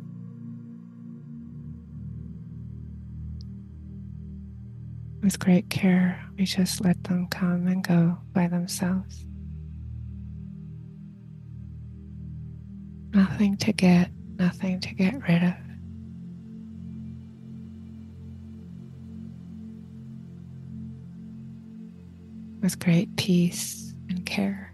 With great care, we just let them come and go by themselves. Nothing to get, nothing to get rid of. With great peace and care.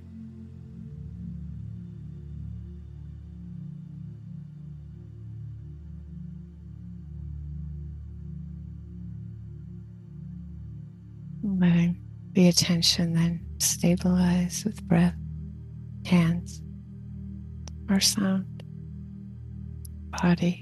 Letting the attention then stabilize with breath, hands, or sound, body.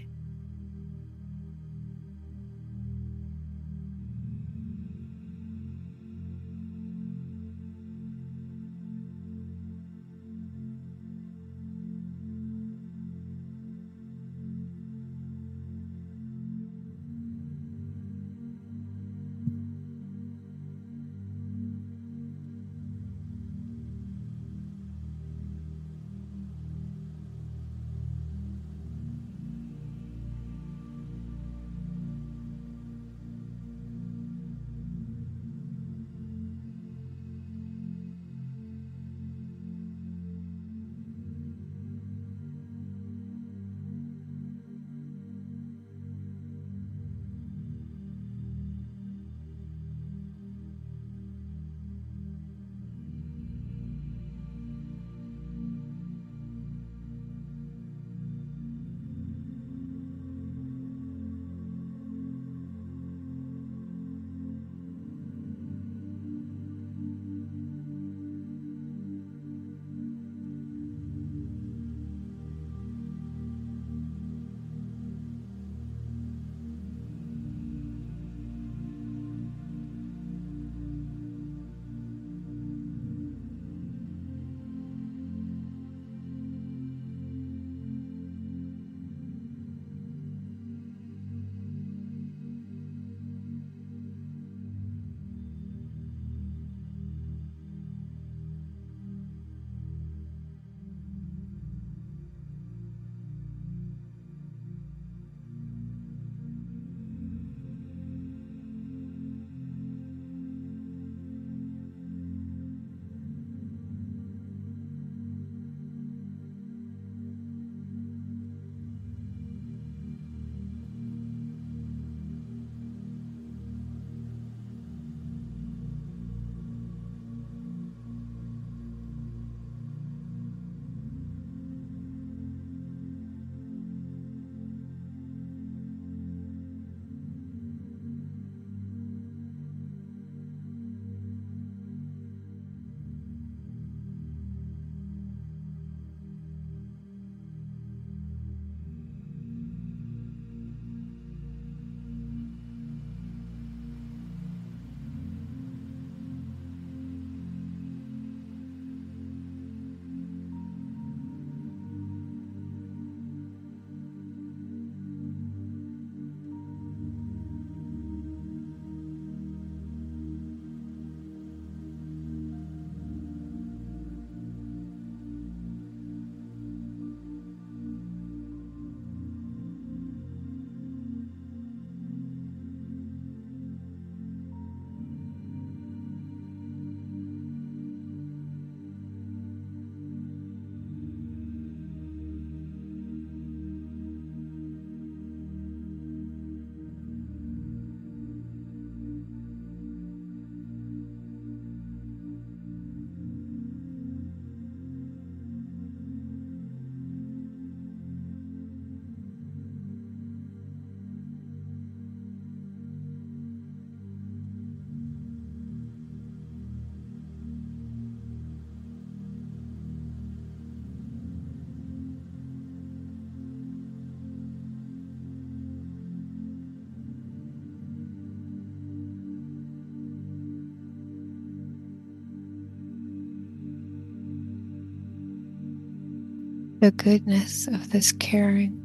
the goodness of this caring.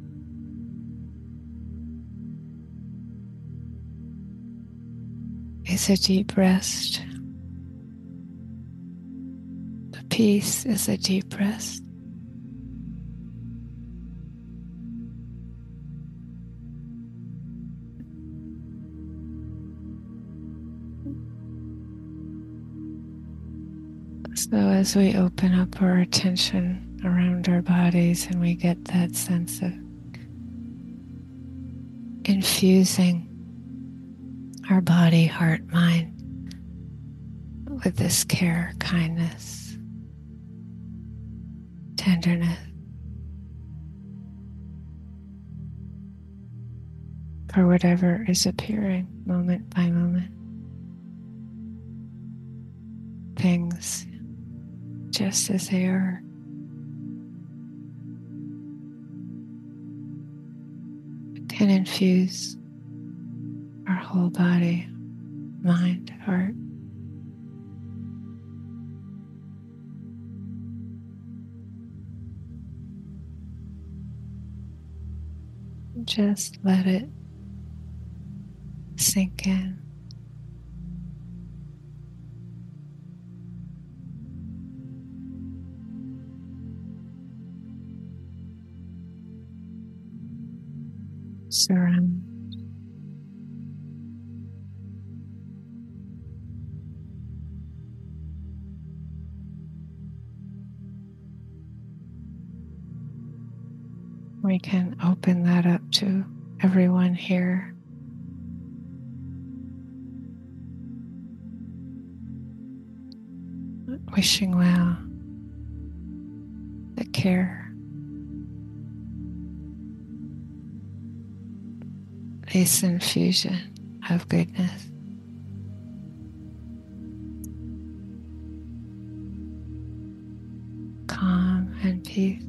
Is a deep rest. The peace is a deep rest. So as we open up our attention around our bodies and we get that sense of infusing our body, heart, mind with this care, kindness, tenderness for whatever is appearing moment by moment. Things just as they are. Can infuse our whole body, mind, heart. Just let it sink in. Surround. We can open that up to everyone here. Wishing well, the care, this infusion of goodness. Calm and peace.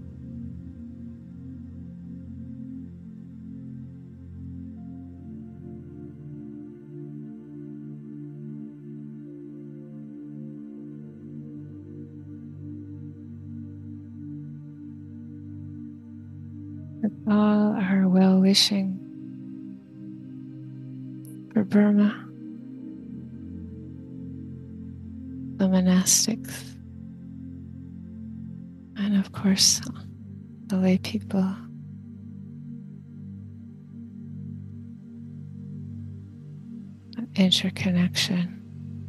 With all our well-wishing for Burma, the monastics, and of course the lay people. Interconnection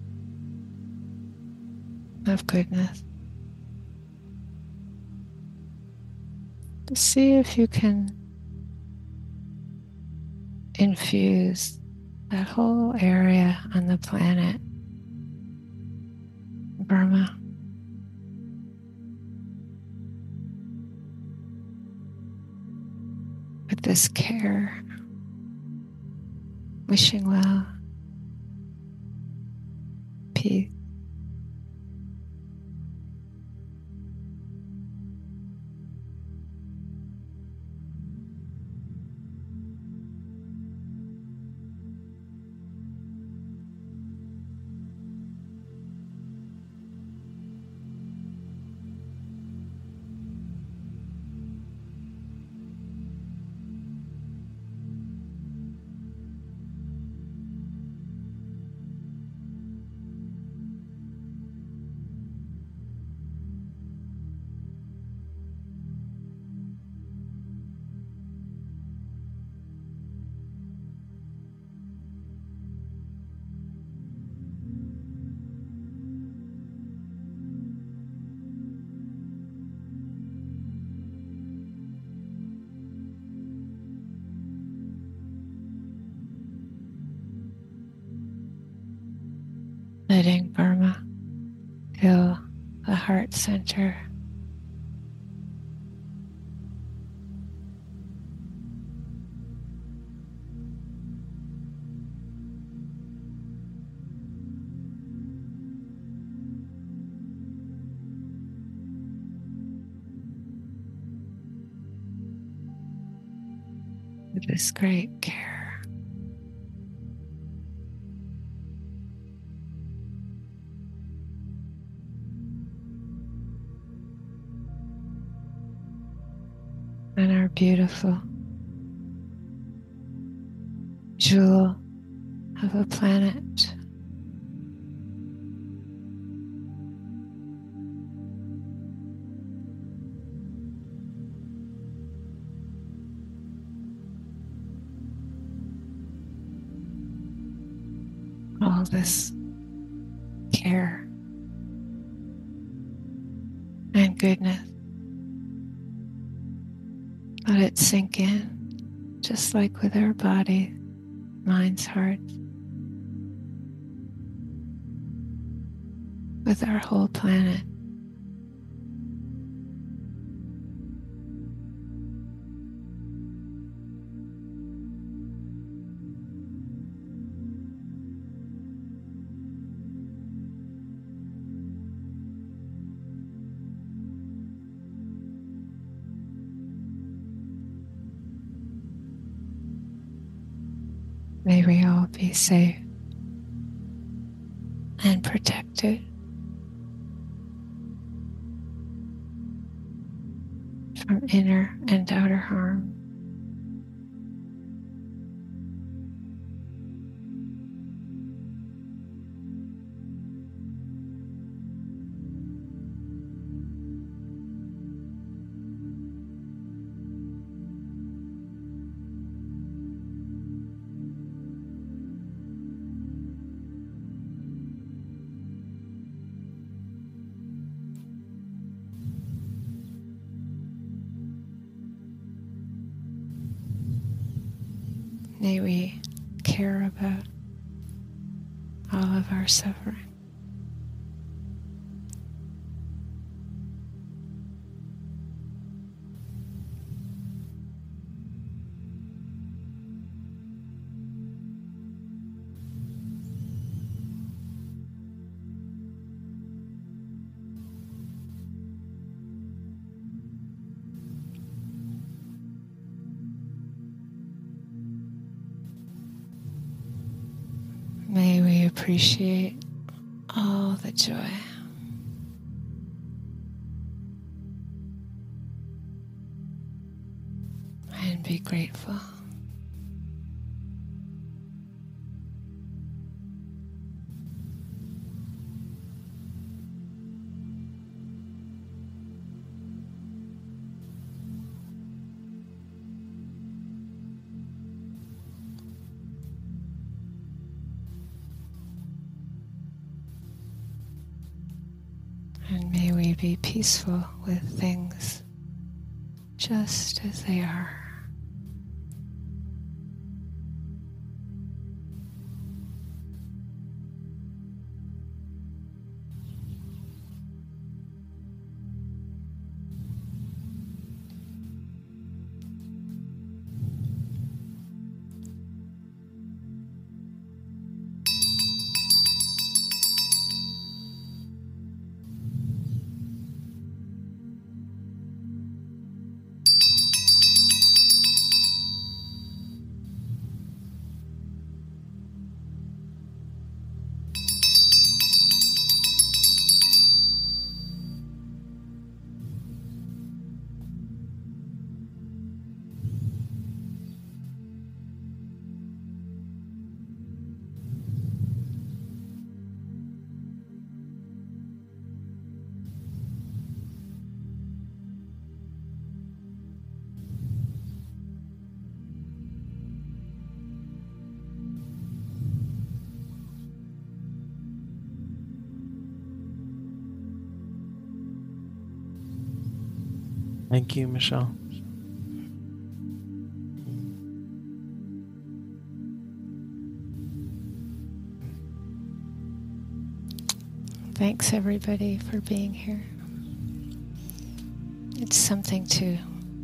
of goodness. To see if you can infuse that whole area on the planet, Burma, with this care, wishing well, peace. Letting Burma fill the heart center. With this great care. beautiful jewel of a planet. All this care and goodness. Let it sink in, just like with our body, minds, hearts, with our whole planet. May we all be safe and protected from inner and outer harm. May we care about all of our suffering. May we appreciate all the joy and be grateful. And may we be peaceful with things just as they are. Thank you, Michelle. Thanks everybody for being here. It's something to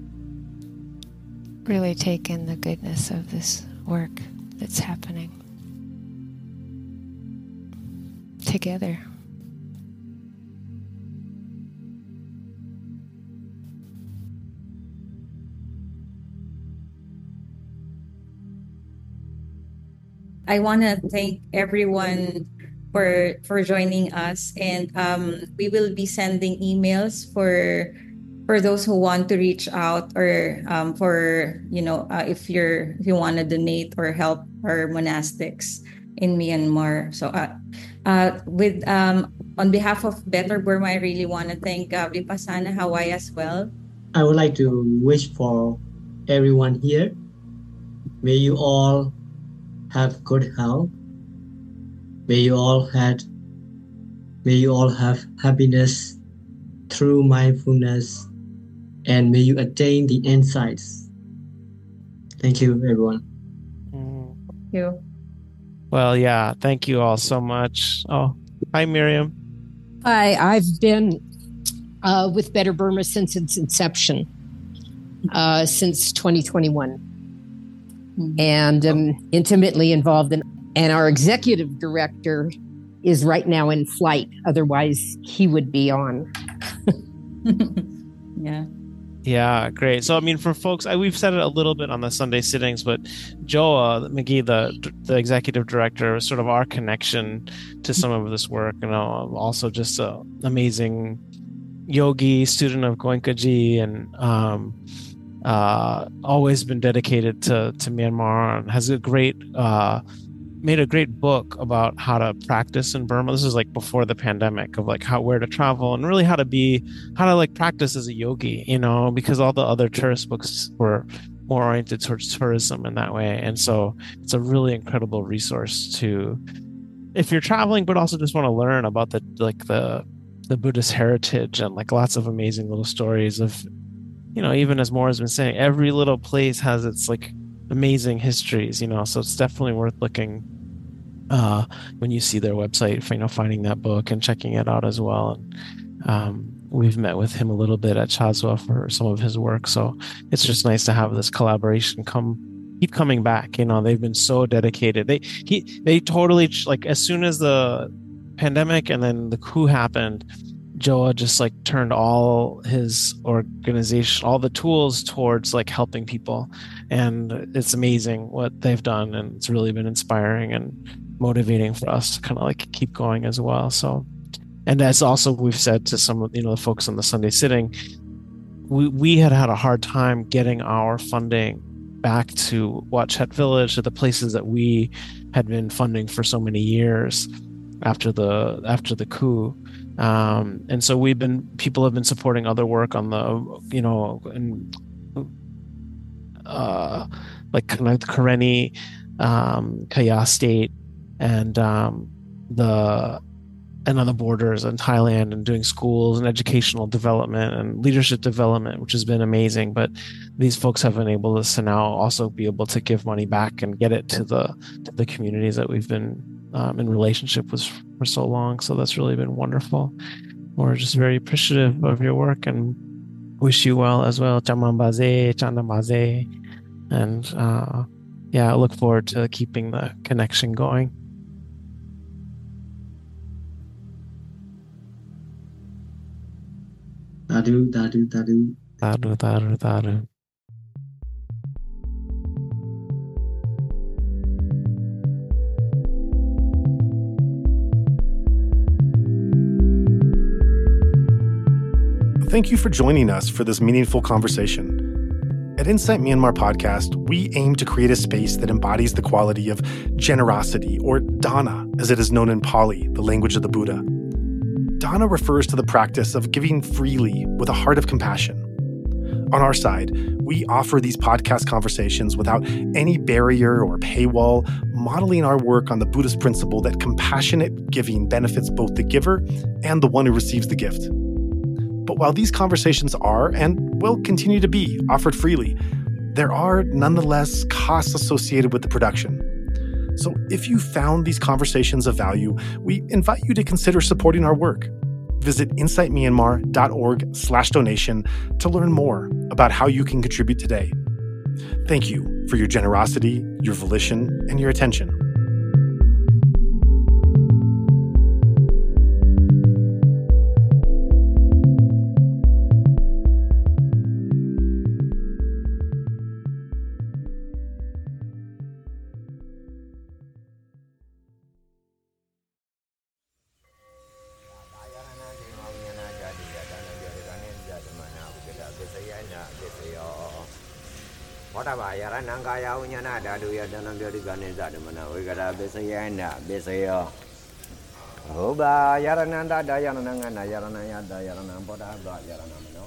really take in the goodness of this work that's happening together. I want to thank everyone for joining us, and we will be sending emails for for those who want to reach out, or for if you want to donate or help our monastics in Myanmar. So with on behalf of Better Burma, I really want to thank Vipassana Hawaii as well. I would like to wish for everyone here. May you all have good health. May you all have happiness through mindfulness, and may you attain the insights. Thank you, everyone. Thank you. Well, yeah, thank you all so much. Oh, hi, Miriam. Hi, I've been with Better Burma since its inception, since 2021, and intimately involved in. And our executive director is right now in flight. Otherwise, he would be on. Yeah. Yeah, great. So, I mean, for folks, we've said it a little bit on the Sunday sittings, but Joa McGee, the executive director, is sort of our connection to some of this work. Also just an amazing yogi, student of Goenkaji, and always been dedicated to Myanmar, and has made a great book about how to practice in Burma. This is like before the pandemic, of like where to travel and really how to like practice as a yogi, because all the other tourist books were more oriented towards tourism in that way. And so it's a really incredible resource if you're traveling, but also just want to learn about the Buddhist heritage, and like lots of amazing little stories of, even as Maura has been saying, every little place has its like amazing histories, so it's definitely worth looking when you see their website, finding that book and checking it out as well. And we've met with him a little bit at Chazwa for some of his work, so it's just nice to have this collaboration keep coming back. They've been so dedicated. They totally, like, as soon as the pandemic and then the coup happened, Joa just like turned all his organization, all the tools towards like helping people. And it's amazing what they've done. And it's really been inspiring and motivating for us to kind of like keep going as well. So, and as also we've said to some of, the folks on the Sunday sitting, we had a hard time getting our funding back to Wat Chet Village, to the places that we had been funding for so many years after the coup. And so people have been supporting other work on the, like kind of the Karenni, Kaya State, and on the borders in Thailand, and doing schools and educational development and leadership development, which has been amazing. But these folks have enabled us to now also be able to give money back and get it to the communities that we've been in relationship with for so long. So that's really been wonderful. We're just very appreciative of your work and wish you well as well. Chamambaze, Chanamaze. And I look forward to keeping the connection going. Tadu, tadu, tadu. Tadu, tadu, tadu. Thank you for joining us for this meaningful conversation. At Insight Myanmar Podcast, we aim to create a space that embodies the quality of generosity, or dana, as it is known in Pali, the language of the Buddha. Dana refers to the practice of giving freely with a heart of compassion. On our side, we offer these podcast conversations without any barrier or paywall, modeling our work on the Buddhist principle that compassionate giving benefits both the giver and the one who receives the gift. But while these conversations are, and will continue to be, offered freely, there are nonetheless costs associated with the production. So if you found these conversations of value, we invite you to consider supporting our work. Visit insightmyanmar.org/donation to learn more about how you can contribute today. Thank you for your generosity, your volition, and your attention. Bodhava Yaranangaya Unyana Dadu Yadananda Ganizadamana, we got a Bisayana, Bisayo. Oba Yarananda Dayananga Yaranaya Dayanam Bodhava Yaranam.